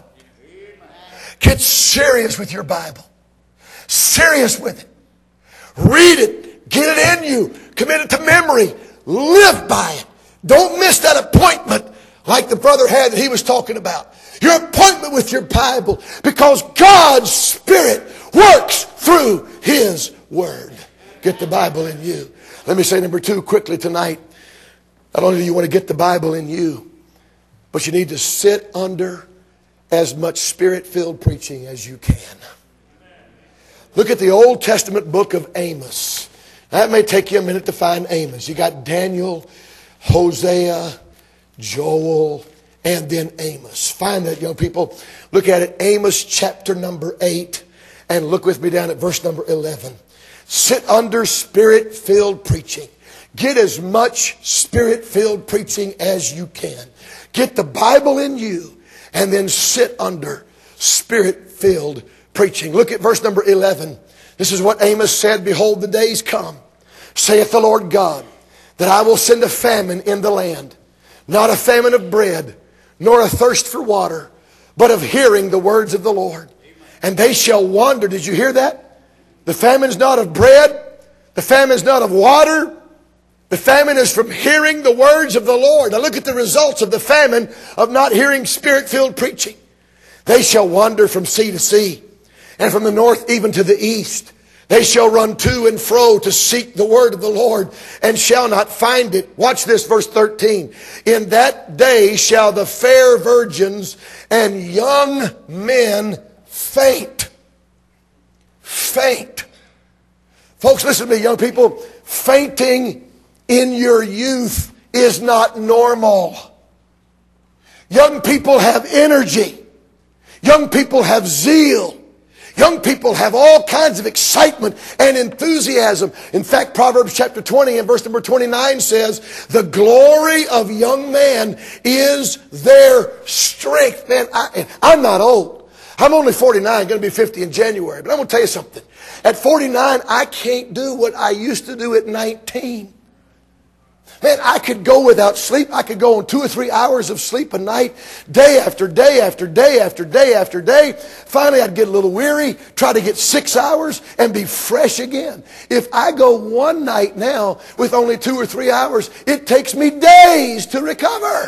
Get serious with your Bible. Serious with it. Read it. Get it in you. Commit it to memory. Live by it. Don't miss that appointment like the brother had that he was talking about. Your appointment with your Bible, because God's Spirit works through His Word. Get the Bible in you. Let me say number 2 quickly tonight. Not only do you want to get the Bible in you, but you need to sit under as much Spirit-filled preaching as you can. Look at the Old Testament book of Amos. That may take you a minute to find Amos. You got Daniel, Hosea, Joel, and then Amos. Find that, young people. Look at it. Amos chapter number 8. And look with me down at verse number 11. Sit under Spirit-filled preaching. Get as much Spirit-filled preaching as you can. Get the Bible in you and then sit under Spirit-filled preaching. Look at verse number 11. This is what Amos said, "Behold, the days come, saith the Lord God, that I will send a famine in the land, not a famine of bread, nor a thirst for water, but of hearing the words of the Lord. And they shall wander." Did you hear that? The famine is not of bread. The famine is not of water. The famine is from hearing the words of the Lord. Now look at the results of the famine of not hearing Spirit-filled preaching. "They shall wander from sea to sea, and from the north even to the east. They shall run to and fro to seek the word of the Lord, and shall not find it." Watch this, verse 13. "In that day shall the fair virgins and young men faint." Faint. Folks, listen to me, young people. Fainting in your youth is not normal. Young people have energy. Young people have zeal. Young people have all kinds of excitement and enthusiasm. In fact, Proverbs chapter 20 and verse number 29 says, "The glory of young man is their strength." Man, I'm not old. I'm only 49, going to be 50 in January. But I'm going to tell you something. At 49, I can't do what I used to do at 19. Man, I could go without sleep. I could go on 2 or 3 hours of sleep a night, day after day after day after day after day. Finally, I'd get a little weary, try to get 6 hours, and be fresh again. If I go one night now with only 2 or 3 hours, it takes me days to recover.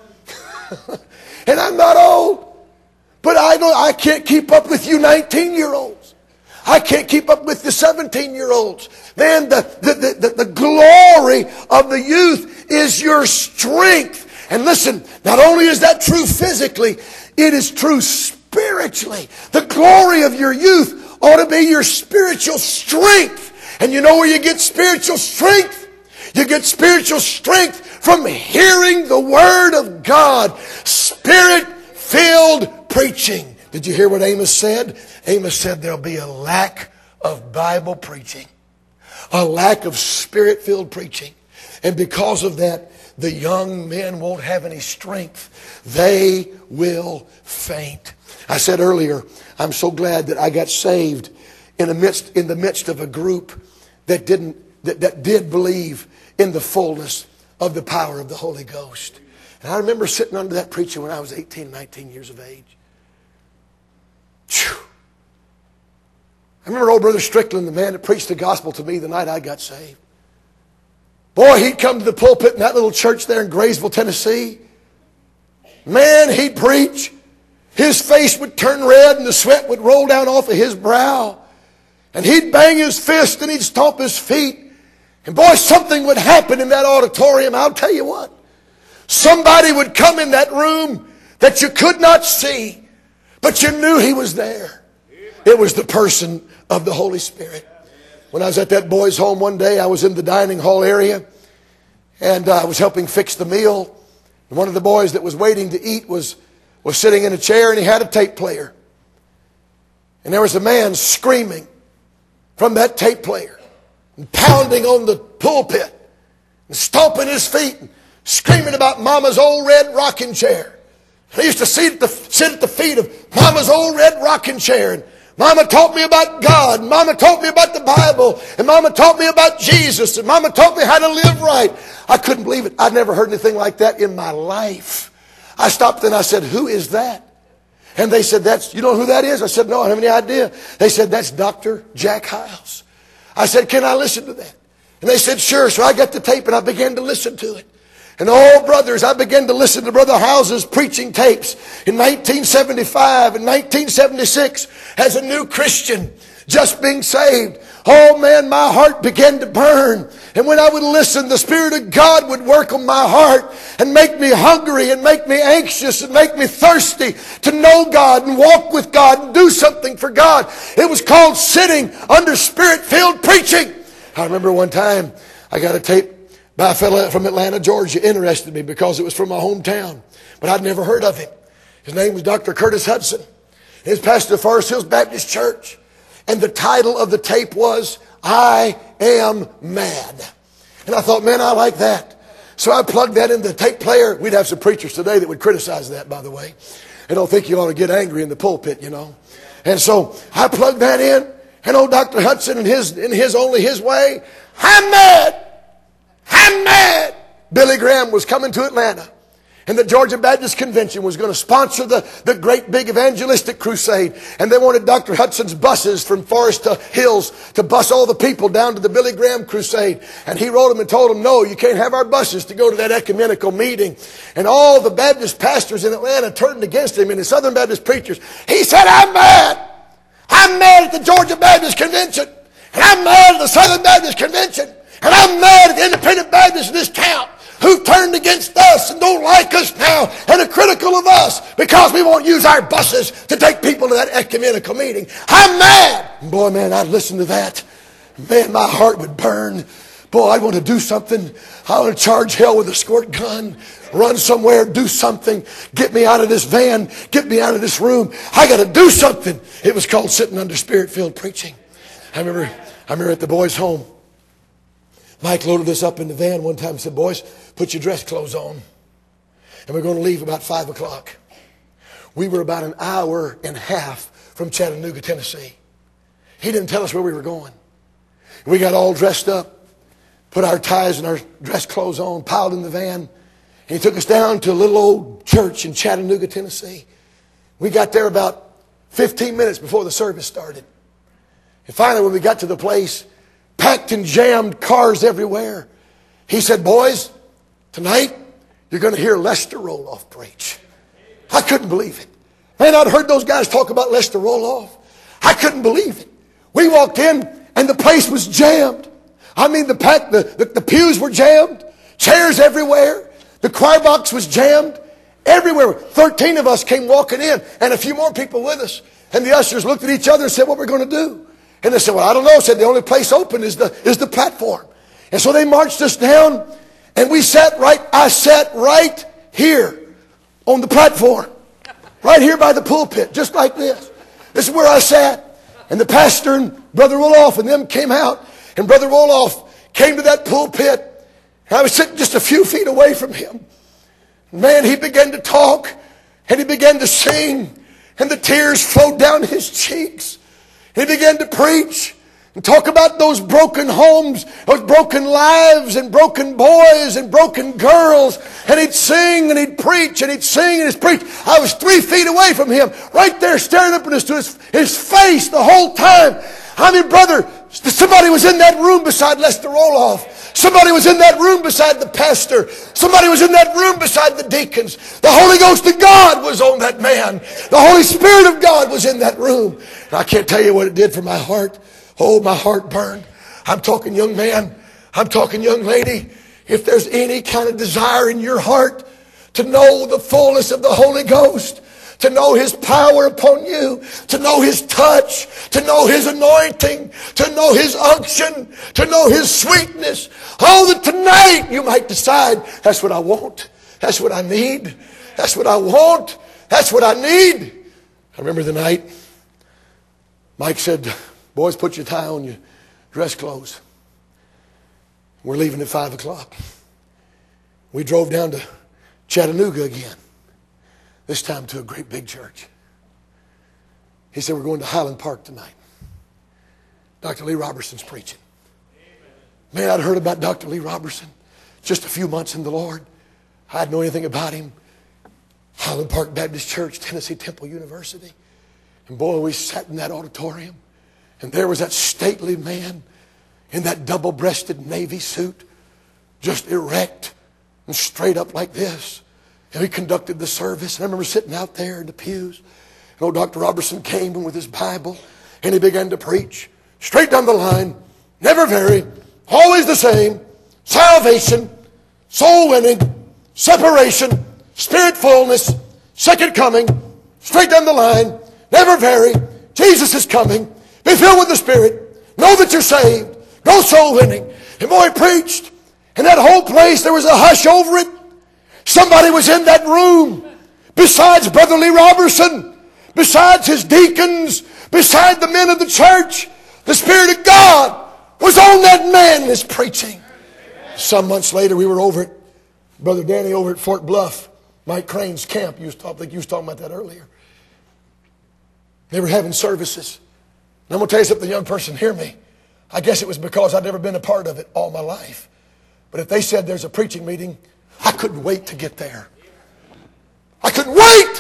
And I'm not old. But I can't keep up with you 19-year-olds. I can't keep up with the 17-year-olds. Man, the glory of the youth is your strength. And listen, not only is that true physically, it is true spiritually. The glory of your youth ought to be your spiritual strength. And you know where you get spiritual strength? You get spiritual strength from hearing the Word of God. Spirit-filled preaching. Did you hear what Amos said? Amos said there'll be a lack of Bible preaching. A lack of Spirit-filled preaching. And because of that, the young men won't have any strength. They will faint. I said earlier, I'm so glad that I got saved in the midst of a group that did believe in the fullness of the power of the Holy Ghost. And I remember sitting under that preacher when I was 18, 19 years of age. Whew. I remember old Brother Strickland, the man that preached the gospel to me the night I got saved. Boy, he'd come to the pulpit in that little church there in Graysville, Tennessee. Man, he'd preach. His face would turn red and the sweat would roll down off of his brow. And he'd bang his fist and he'd stomp his feet. And boy, something would happen in that auditorium. I'll tell you what. Somebody would come in that room that you could not see, but you knew he was there. It was the person of the Holy Spirit. When I was at that boys' home one day, I was in the dining hall area, and I was helping fix the meal. And one of the boys that was waiting to eat was sitting in a chair, and he had a tape player. And there was a man screaming from that tape player, and pounding on the pulpit, and stomping his feet, and screaming about Mama's old red rocking chair. I used to sit at the feet of Mama's old red rocking chair. And Mama taught me about God. And Mama taught me about the Bible. And Mama taught me about Jesus. And Mama taught me how to live right. I couldn't believe it. I'd never heard anything like that in my life. I stopped and I said, "Who is that?" And they said, "You know who that is?" I said, "No, I don't have any idea." They said, "That's Dr. Jack Hyles." I said, "Can I listen to that?" And they said, "Sure." So I got the tape and I began to listen to it. And oh, brothers, I began to listen to Brother House's preaching tapes in 1975 and 1976 as a new Christian, just being saved. Oh man, my heart began to burn. And when I would listen, the Spirit of God would work on my heart and make me hungry and make me anxious and make me thirsty to know God and walk with God and do something for God. It was called sitting under Spirit-filled preaching. I remember one time I got a tape by a fellow from Atlanta, Georgia. Interested me because it was from my hometown. But I'd never heard of him. His name was Dr. Curtis Hudson. He was pastor of Forest Hills Baptist Church. And the title of the tape was, "I Am Mad." And I thought, man, I like that. So I plugged that into the tape player. We'd have some preachers today that would criticize that, by the way. I don't think you ought to get angry in the pulpit, you know. And so I plugged that in. And old Dr. Hudson in his way, I'm mad. I'm mad. Billy Graham was coming to Atlanta. And the Georgia Baptist Convention was going to sponsor the great big evangelistic crusade. And they wanted Dr. Hudson's buses from Forest Hills to bus all the people down to the Billy Graham crusade. And he wrote them and told them, no, you can't have our buses to go to that ecumenical meeting. And all the Baptist pastors in Atlanta turned against him and the Southern Baptist preachers. He said, I'm mad. I'm mad at the Georgia Baptist Convention. And I'm mad at the Southern Baptist Convention. And I'm mad at the independent Baptists in this town who turned against us and don't like us now and are critical of us because we won't use our buses to take people to that ecumenical meeting. I'm mad. Boy, man, I'd listen to that. Man, my heart would burn. Boy, I want to do something. I want to charge hell with a squirt gun, run somewhere, do something, get me out of this van, get me out of this room. I got to do something. It was called sitting under Spirit-filled preaching. I remember at the boys' home, Mike loaded us up in the van one time and said, boys, put your dress clothes on. And we're going to leave about 5 o'clock. We were about an hour and a half from Chattanooga, Tennessee. He didn't tell us where we were going. We got all dressed up, put our ties and our dress clothes on, piled in the van. And he took us down to a little old church in Chattanooga, Tennessee. We got there about 15 minutes before the service started. And finally, when we got to the place, packed and jammed, cars everywhere, he said, boys, tonight you're going to hear Lester Roloff preach. I couldn't believe it. Man, I'd heard those guys talk about Lester Roloff. I couldn't believe it. We walked in and the place was jammed. I mean, the pews were jammed, chairs everywhere. The choir box was jammed everywhere. 13 of us came walking in and a few more people with us. And the ushers looked at each other and said, what we're going to do? And they said, well, I don't know. Said the only place open is the platform. And so they marched us down and I sat right here on the platform. Right here by the pulpit, just like this. This is where I sat. And the pastor and Brother Roloff and them came out. And Brother Roloff came to that pulpit. And I was sitting just a few feet away from him. Man, he began to talk. And he began to sing. And the tears flowed down his cheeks. He began to preach and talk about those broken homes, those broken lives and broken boys and broken girls. And he'd sing and he'd preach and he'd sing and he'd preach. I was 3 feet away from him, right there staring up into his face the whole time. I mean, brother, somebody was in that room beside Lester Roloff. Somebody was in that room beside the pastor. Somebody was in that room beside the deacons. The Holy Ghost of God was on that man. The Holy Spirit of God was in that room. And I can't tell you what it did for my heart. Oh, my heart burned. I'm talking young man. I'm talking young lady. If there's any kind of desire in your heart to know the fullness of the Holy Ghost, to know His power upon you, to know His touch, to know His anointing, to know His unction, to know His sweetness. Oh, that tonight you might decide, that's what I want. That's what I need. That's what I want. That's what I need. I remember the night Mike said, boys, put your tie on, your dress clothes. We're leaving at 5 o'clock. We drove down to Chattanooga again. This time to a great big church. He said, we're going to Highland Park tonight. Dr. Lee Robertson's preaching. Man, I'd heard about Dr. Lee Robertson just a few months in the Lord. I didn't know anything about him. Highland Park Baptist Church, Tennessee Temple University. And boy, we sat in that auditorium. And there was that stately man in that double-breasted navy suit, just erect and straight up like this. And he conducted the service. And I remember sitting out there in the pews. And old Dr. Robertson came with his Bible. And he began to preach. Straight down the line. Never vary. Always the same. Salvation. Soul winning. Separation. Spirit fullness. Second coming. Straight down the line. Never vary. Jesus is coming. Be filled with the Spirit. Know that you're saved. Go soul winning. And boy, he preached. And that whole place, there was a hush over it. Somebody was in that room besides Brother Lee Robertson, besides his deacons, beside the men of the church. The Spirit of God was on that man in his preaching. Some months later, we were over at Brother Danny over at Fort Bluff, Mike Crane's camp. I think you was talking about that earlier. They were having services. And I'm going to tell you something, young person, hear me. I guess it was because I'd never been a part of it all my life. But if they said there's a preaching meeting, I couldn't wait to get there. I couldn't wait.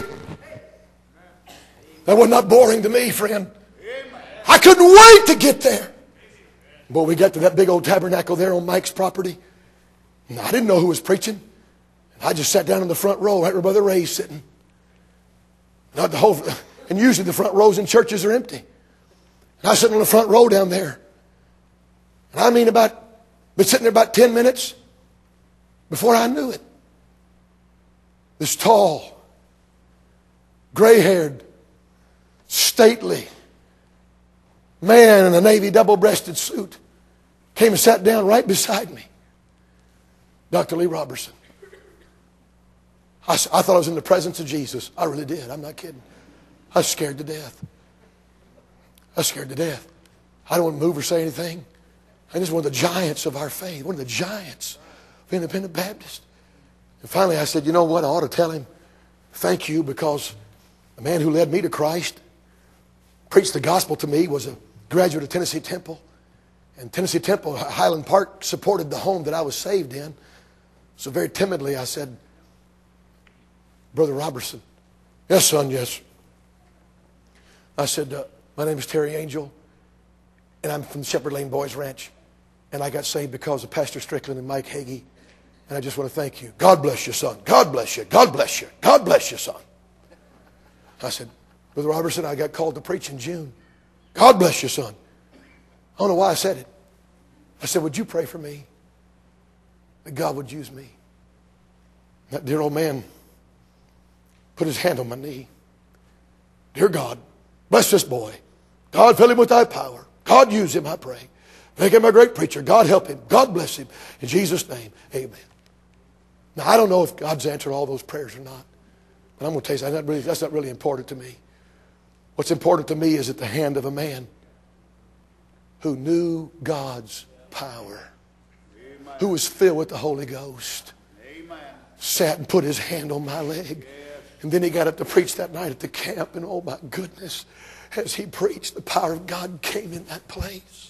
That was not boring to me, friend. I couldn't wait to get there. Boy, we got to that big old tabernacle there on Mike's property. And I didn't know who was preaching. And I just sat down in the front row, right where Brother Ray's sitting. Not the whole, and usually the front rows in churches are empty. And I was sitting on the front row down there. And I mean been sitting there about 10 minutes before I knew it. This tall, gray-haired, stately man in a navy double-breasted suit came and sat down right beside me. Dr. Lee Robertson. I thought I was in the presence of Jesus. I really did. I'm not kidding. I was scared to death. I was scared to death. I don't want to move or say anything. And this is one of the giants of our faith. One of the giants of Independent Baptist. And finally I said, you know what? I ought to tell him thank you, because the man who led me to Christ, preached the gospel to me, was a graduate of Tennessee Temple. And Tennessee Temple, Highland Park, supported the home that I was saved in. So very timidly I said, Brother Robertson. Yes, son, yes. I said, my name is Terry Angel, and I'm from Shepherd Lane Boys Ranch. And I got saved because of Pastor Strickland and Mike Hagee. And I just want to thank you. God bless you, son. God bless you. God bless you. God bless you, son. I said, Brother Robertson, I got called to preach in June. God bless you, son. I don't know why I said it. I said, would you pray for me? That God would use me. That dear old man put his hand on my knee. Dear God, bless this boy. God, fill him with thy power. God, use him, I pray. Make him a great preacher. God, help him. God, bless him. In Jesus' name, amen. Now, I don't know if God's answered all those prayers or not. But I'm going to tell you something, that's not really important to me. What's important to me is at the hand of a man who knew God's power, who was filled with the Holy Ghost, sat and put his hand on my leg. And then he got up to preach that night at the camp, and oh my goodness, as he preached, the power of God came in that place.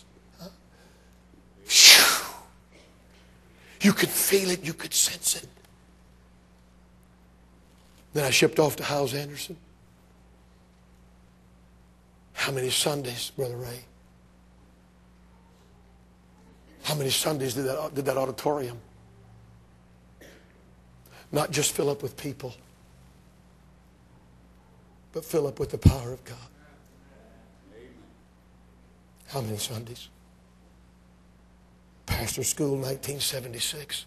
You could feel it, you could sense it. Then I shipped off to Hyles Anderson. How many Sundays, Brother Ray? How many Sundays did that auditorium not just fill up with people, but fill up with the power of God? How many Sundays? Pastor School, 1976.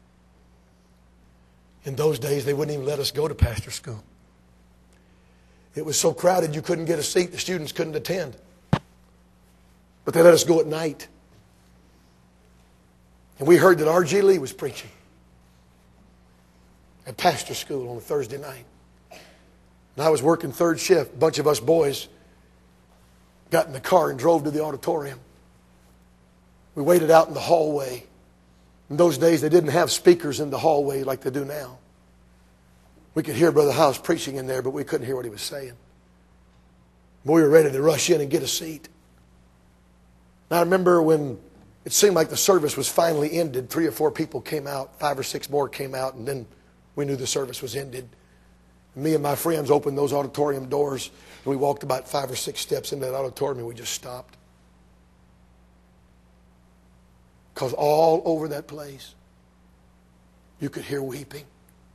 In those days, they wouldn't even let us go to pastor school. It was so crowded you couldn't get a seat. The students couldn't attend. But they let us go at night. And we heard that R.G. Lee was preaching at pastor school on a Thursday night. And I was working third shift. A bunch of us boys got in the car and drove to the auditorium. We waited out in the hallway. In those days, they didn't have speakers in the hallway like they do now. We could hear Brother House preaching in there, but we couldn't hear what he was saying. We were ready to rush in and get a seat. And I remember when it seemed like the service was finally ended, 3 or 4 people came out, 5 or 6 more came out, and then we knew the service was ended. And me and my friends opened those auditorium doors, and we walked about 5 or 6 steps into that auditorium, and we just stopped. Because all over that place, you could hear weeping.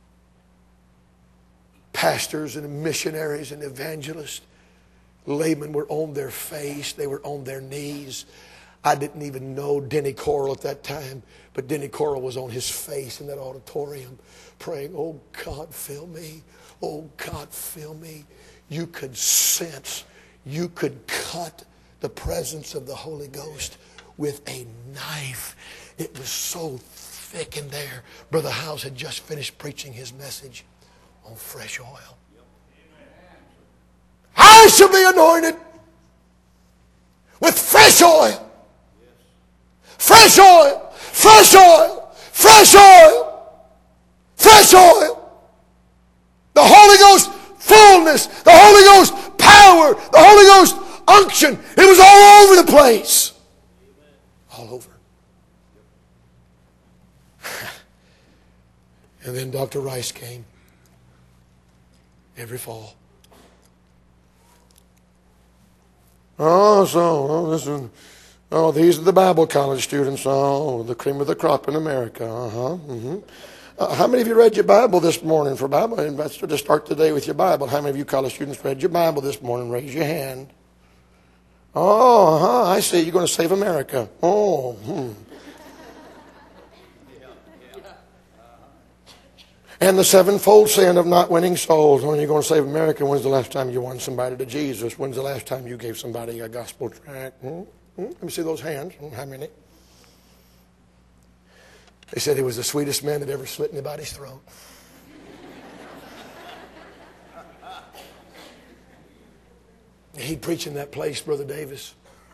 Pastors and missionaries and evangelists, laymen were on their face. They were on their knees. I didn't even know Denny Coral at that time, but Denny Coral was on his face in that auditorium praying, oh God, fill me. Oh God, fill me. You could sense, you could cut the presence of the Holy Ghost with a knife. It was so thick in there. Brother House had just finished preaching his message on fresh oil. I shall be anointed with fresh oil. Fresh oil. Fresh oil. fresh oil, fresh oil. The Holy Ghost fullness, the Holy Ghost power, the Holy Ghost unction. It was all over the place. All over. And then Dr. Rice came every fall. These are the Bible college students. The cream of the crop in America. How many of you read your Bible this morning for Bible investor to start the day with your Bible? How many of you college students read your Bible this morning? Raise your hand. I see. You're going to save America. And the sevenfold sin of not winning souls. When are you going to save America? When's the last time you won somebody to Jesus? When's the last time you gave somebody a gospel tract? Let me see those hands. How many? They said he was the sweetest man that ever slit anybody's throat. He'd preach in that place, Brother Davis.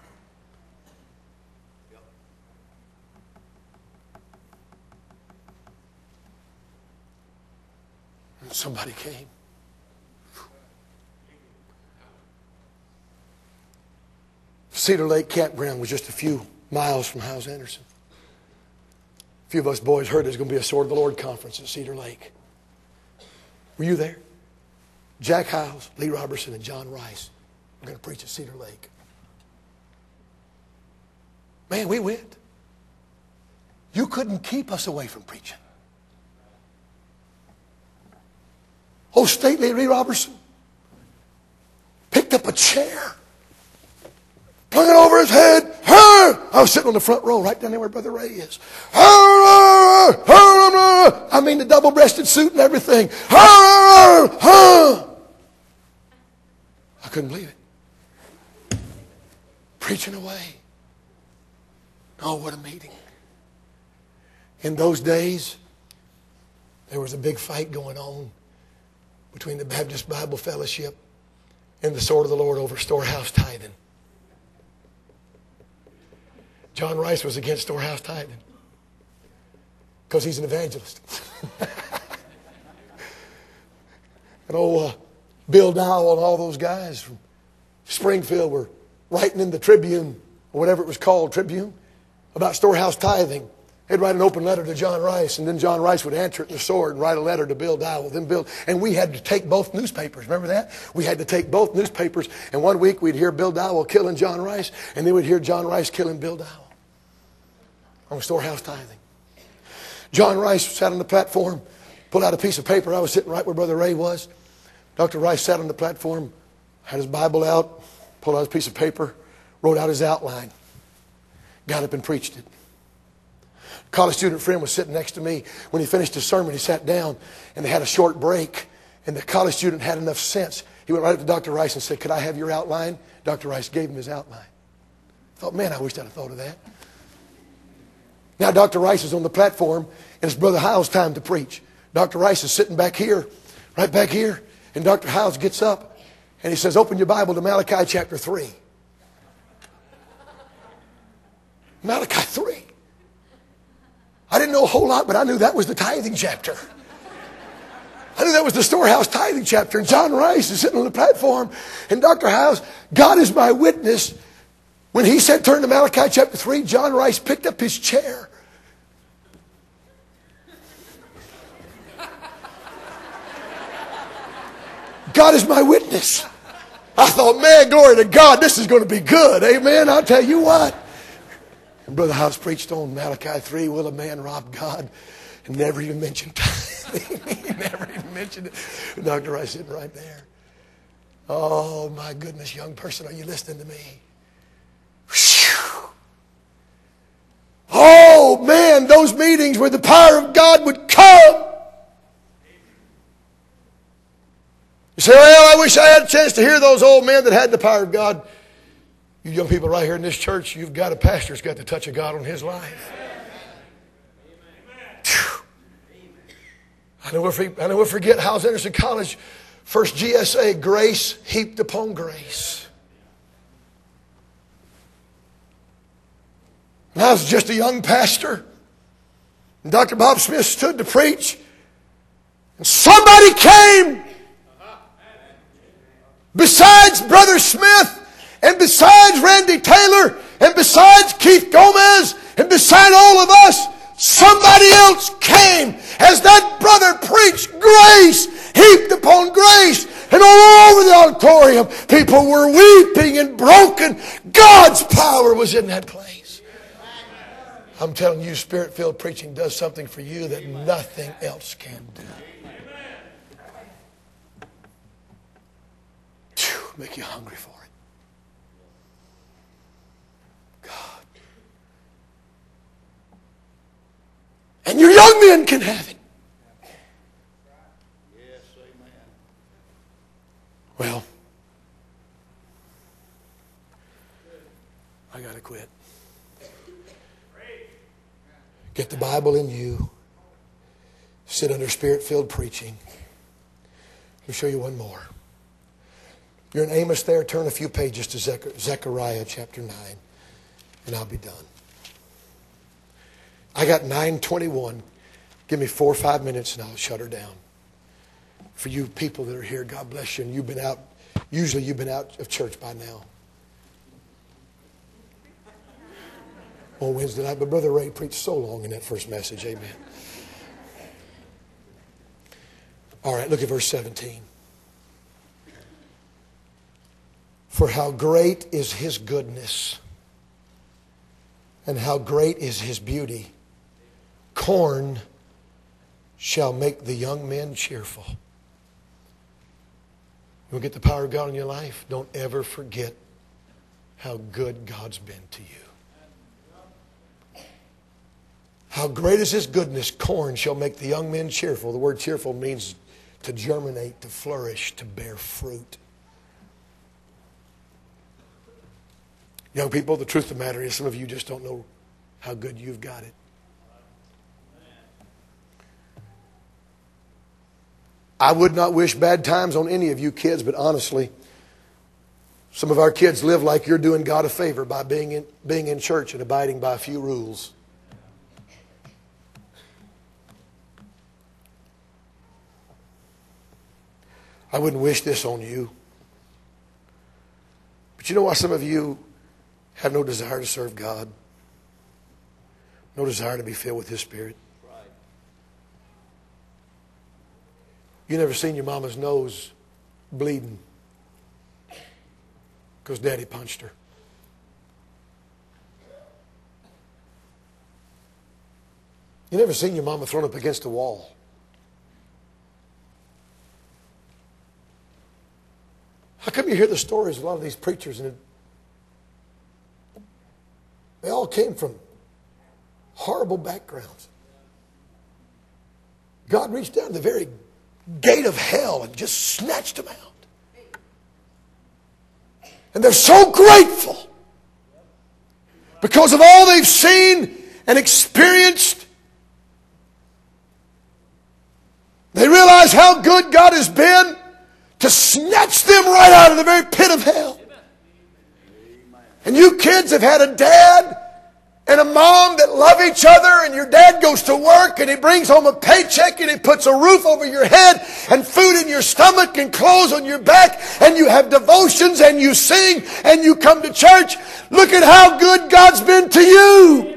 And somebody came. Cedar Lake Campground was just a few miles from Hyles Anderson. A few of us boys heard there's going to be a Sword of the Lord conference at Cedar Lake. Were you there? Jack Hyles, Lee Robertson, and John Rice were going to preach at Cedar Lake. Man, we went. You couldn't keep us away from preaching. Oh, stately Lee Robertson picked up a chair, hung it over his head. I was sitting on the front row right down there where Brother Ray is. I mean, the double-breasted suit and everything. I couldn't believe it. Preaching away. Oh, what a meeting. In those days, there was a big fight going on between the Baptist Bible Fellowship and the Sword of the Lord over storehouse tithing. John Rice was against storehouse tithing because he's an evangelist. And Bill Dowell and all those guys from Springfield were writing in the Tribune, or whatever it was called, Tribune, about storehouse tithing. They'd write an open letter to John Rice, and then John Rice would answer it in the Sword and write a letter to Bill Dowell. And we had to take both newspapers. Remember that? We had to take both newspapers, and one week we'd hear Bill Dowell killing John Rice, and then we'd hear John Rice killing Bill Dowell on storehouse tithing. John Rice sat on the platform, pulled out a piece of paper. I was sitting right where Brother Ray was. Dr. Rice sat on the platform, had his Bible out, pulled out a piece of paper, wrote out his outline, got up and preached it. A college student friend was sitting next to me. When he finished his sermon, he sat down, and they had a short break. And the college student had enough sense. He went right up to Dr. Rice and said, "Could I have your outline?" Dr. Rice gave him his outline. I thought, man, I wish I'd have thought of that. Now Dr. Rice is on the platform, and it's Brother Hyles' time to preach. Dr. Rice is sitting back here, right back here, and Dr. Hyles gets up, and he says, "Open your Bible to Malachi chapter 3. Malachi 3. I didn't know a whole lot, but I knew that was the tithing chapter. I knew that was the storehouse tithing chapter. And John Rice is sitting on the platform, and Dr. Hyles, God is my witness. When he said turn to Malachi chapter 3, John Rice picked up his chair. God is my witness. I thought, man, glory to God, this is going to be good. Amen. I'll tell you what. And Brother Hyles preached on Malachi 3, will a man rob God? And never even mentioned tithing. He never even mentioned it. And Dr. Rice sitting right there. Oh, my goodness, young person, are you listening to me? Whew. Oh, man, those meetings where the power of God would come. You say, well, I wish I had a chance to hear those old men that had the power of God. You young people right here in this church, you've got a pastor who's got the touch of God on his life. I never forget Hyles Anderson College, first GSA, grace heaped upon grace. And I was just a young pastor. And Dr. Bob Smith stood to preach. And somebody came besides Brother Smith and besides Randy Taylor and besides Keith Gomez and beside all of us. Somebody else came as that brother preached grace, heaped upon grace. And all over the auditorium, people were weeping and broken. God's power was in that place. I'm telling you, Spirit-filled preaching does something for you that nothing else can do. Make you hungry for it. God. And your young men can have it. Yes, amen. Well, I got to quit. Get the Bible in you. Sit under Spirit-filled preaching. Let me show you one more. You're in Amos there. Turn a few pages to Zechariah chapter 9, and I'll be done. I got 9:21. Give me 4 or 5 minutes, and I'll shut her down. For you people that are here, God bless you. And you've been out. Usually, you've been out of church by now on Wednesday night. But Brother Ray preached so long in that first message. Amen. All right, look at verse 17. For how great is His goodness, and how great is His beauty. Corn shall make the young men cheerful. You want to get the power of God in your life? Don't ever forget how good God's been to you. How great is His goodness. Corn shall make the young men cheerful. The word cheerful means to germinate, to flourish, to bear fruit. Young people, the truth of the matter is some of you just don't know how good you've got it. I would not wish bad times on any of you kids, but honestly, some of our kids live like you're doing God a favor by being in church and abiding by a few rules. I wouldn't wish this on you. But you know why some of you have no desire to serve God? No desire to be filled with His Spirit? Right. You never seen your mama's nose bleeding because Daddy punched her. You never seen your mama thrown up against a wall. How come you hear the stories of a lot of these preachers and they all came from horrible backgrounds? God reached down to the very gate of hell and just snatched them out. And they're so grateful because of all they've seen and experienced. They realize how good God has been to snatch them right out of the very pit of hell. And you kids have had a dad and a mom that love each other, and your dad goes to work and he brings home a paycheck and he puts a roof over your head and food in your stomach and clothes on your back, and you have devotions and you sing and you come to church. Look at how good God's been to you.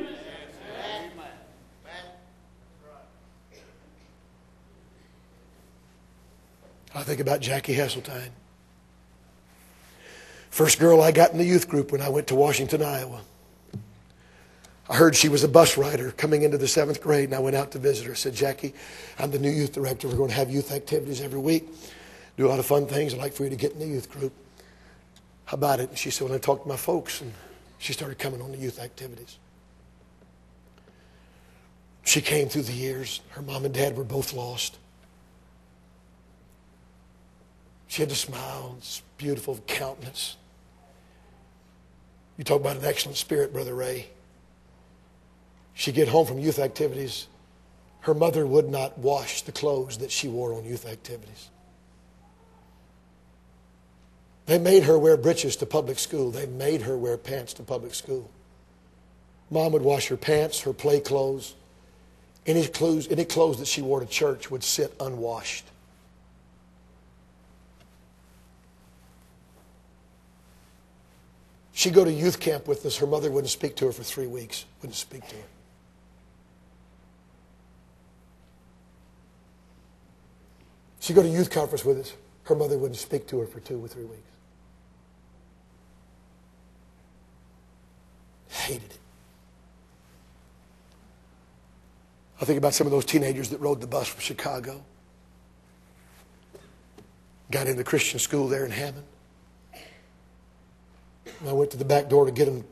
I think about Jackie Hesseltine. First girl I got in the youth group when I went to Washington, Iowa. I heard she was a bus rider coming into the 7th grade, and I went out to visit her. I said, Jackie, I'm the new youth director. We're going to have youth activities every week. Do a lot of fun things. I'd like for you to get in the youth group. How about it? And she said, well, I talked to my folks, and she started coming on the youth activities. She came through the years. Her mom and dad were both lost. She had a smile, this beautiful countenance. You talk about an excellent spirit, Brother Ray. She'd get home from youth activities. Her mother would not wash the clothes that she wore on youth activities. They made her wear breeches to public school. They made her wear pants to public school. Mom would wash her pants, her play clothes, Any clothes that she wore to church would sit unwashed. She'd go to youth camp with us. Her mother wouldn't speak to her for 3 weeks. Wouldn't speak to her. She'd go to youth conference with us. Her mother wouldn't speak to her for 2 or 3 weeks. Hated it. I think about some of those teenagers that rode the bus from Chicago. Got into Christian school there in Hammond. And I went to the back door to get them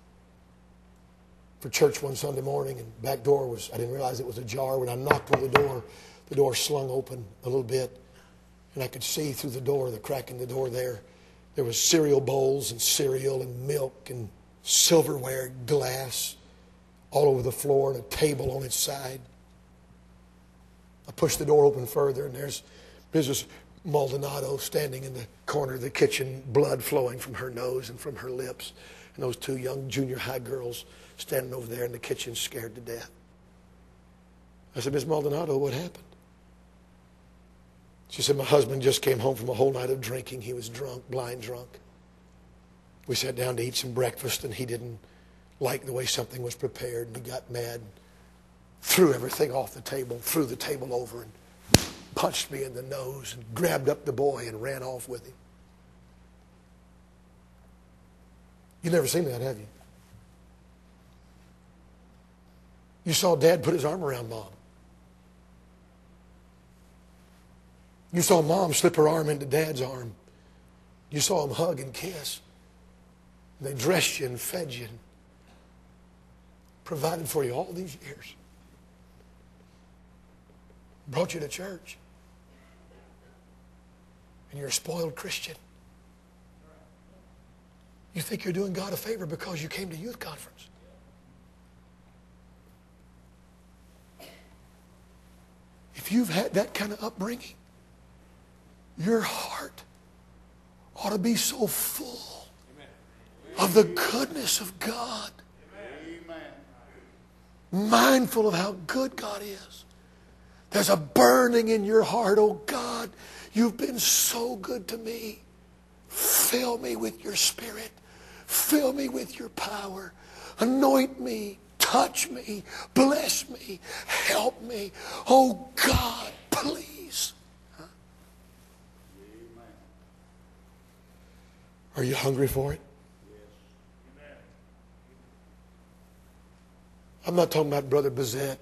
for church one Sunday morning, and back door was, I didn't realize it was ajar. When I knocked on the door slung open a little bit, and I could see through the door, the crack in the door there was cereal bowls and cereal and milk and silverware, glass, all over the floor, and a table on its side. I pushed the door open further, and there's Mrs. Maldonado standing in the corner of the kitchen, blood flowing from her nose and from her lips, and those 2 young junior high girls standing over there in the kitchen scared to death. I said, Miss Maldonado, what happened? She said, my husband just came home from a whole night of drinking. He was drunk, blind drunk. We sat down to eat some breakfast, and he didn't like the way something was prepared, and he got mad, threw everything off the table, threw the table over, and punched me in the nose, and grabbed up the boy and ran off with him. You've never seen that, have you? You saw Dad put his arm around Mom. You saw Mom slip her arm into Dad's arm. You saw them hug and kiss. They dressed you and fed you and provided for you all these years. Brought you to church. And you're a spoiled Christian. You think you're doing God a favor because you came to youth conference. If you've had that kind of upbringing, your heart ought to be so full of the goodness of God. Mindful of how good God is. There's a burning in your heart. Oh God, you've been so good to me. Fill me with your Spirit. Fill me with your power. Anoint me. Touch me. Bless me. Help me. Oh God, please. Huh? Are you hungry for it? I'm not talking about Brother Bazette,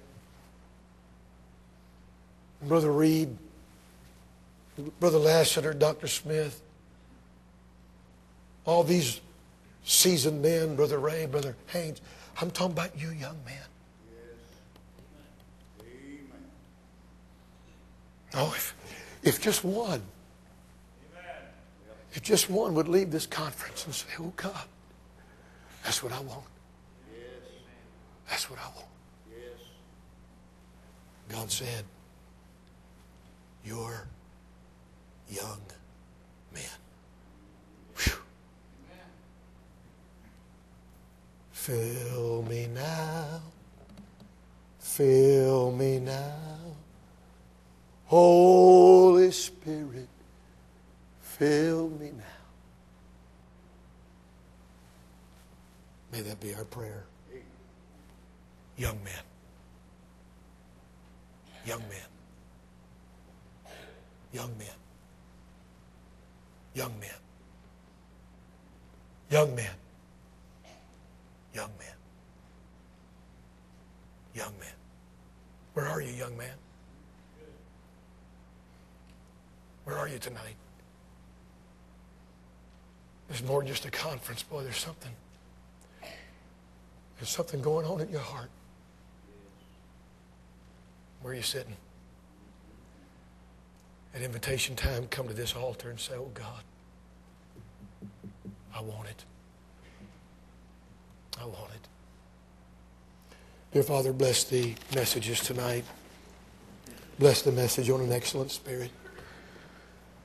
Brother Reed, Brother Lassiter, Dr. Smith, all these seasoned men, Brother Ray, Brother Haynes. I'm talking about you young men. Oh, if just one, if just one would leave this conference and say, oh God, that's what I want. That's what I want. God said, you're young men. Whew. Fill me now. Fill me now. Holy Spirit, fill me now. May that be our prayer. Young men. Young men. Young men. Young men. Young men. Young men. Young men. Where are you, young man? Where are you tonight? There's more than just a conference, boy. There's something. There's something going on in your heart. Where are you sitting? At invitation time, come to this altar and say, oh God, I want it. I want it. Dear Father, bless the messages tonight. Bless the message on an excellent spirit.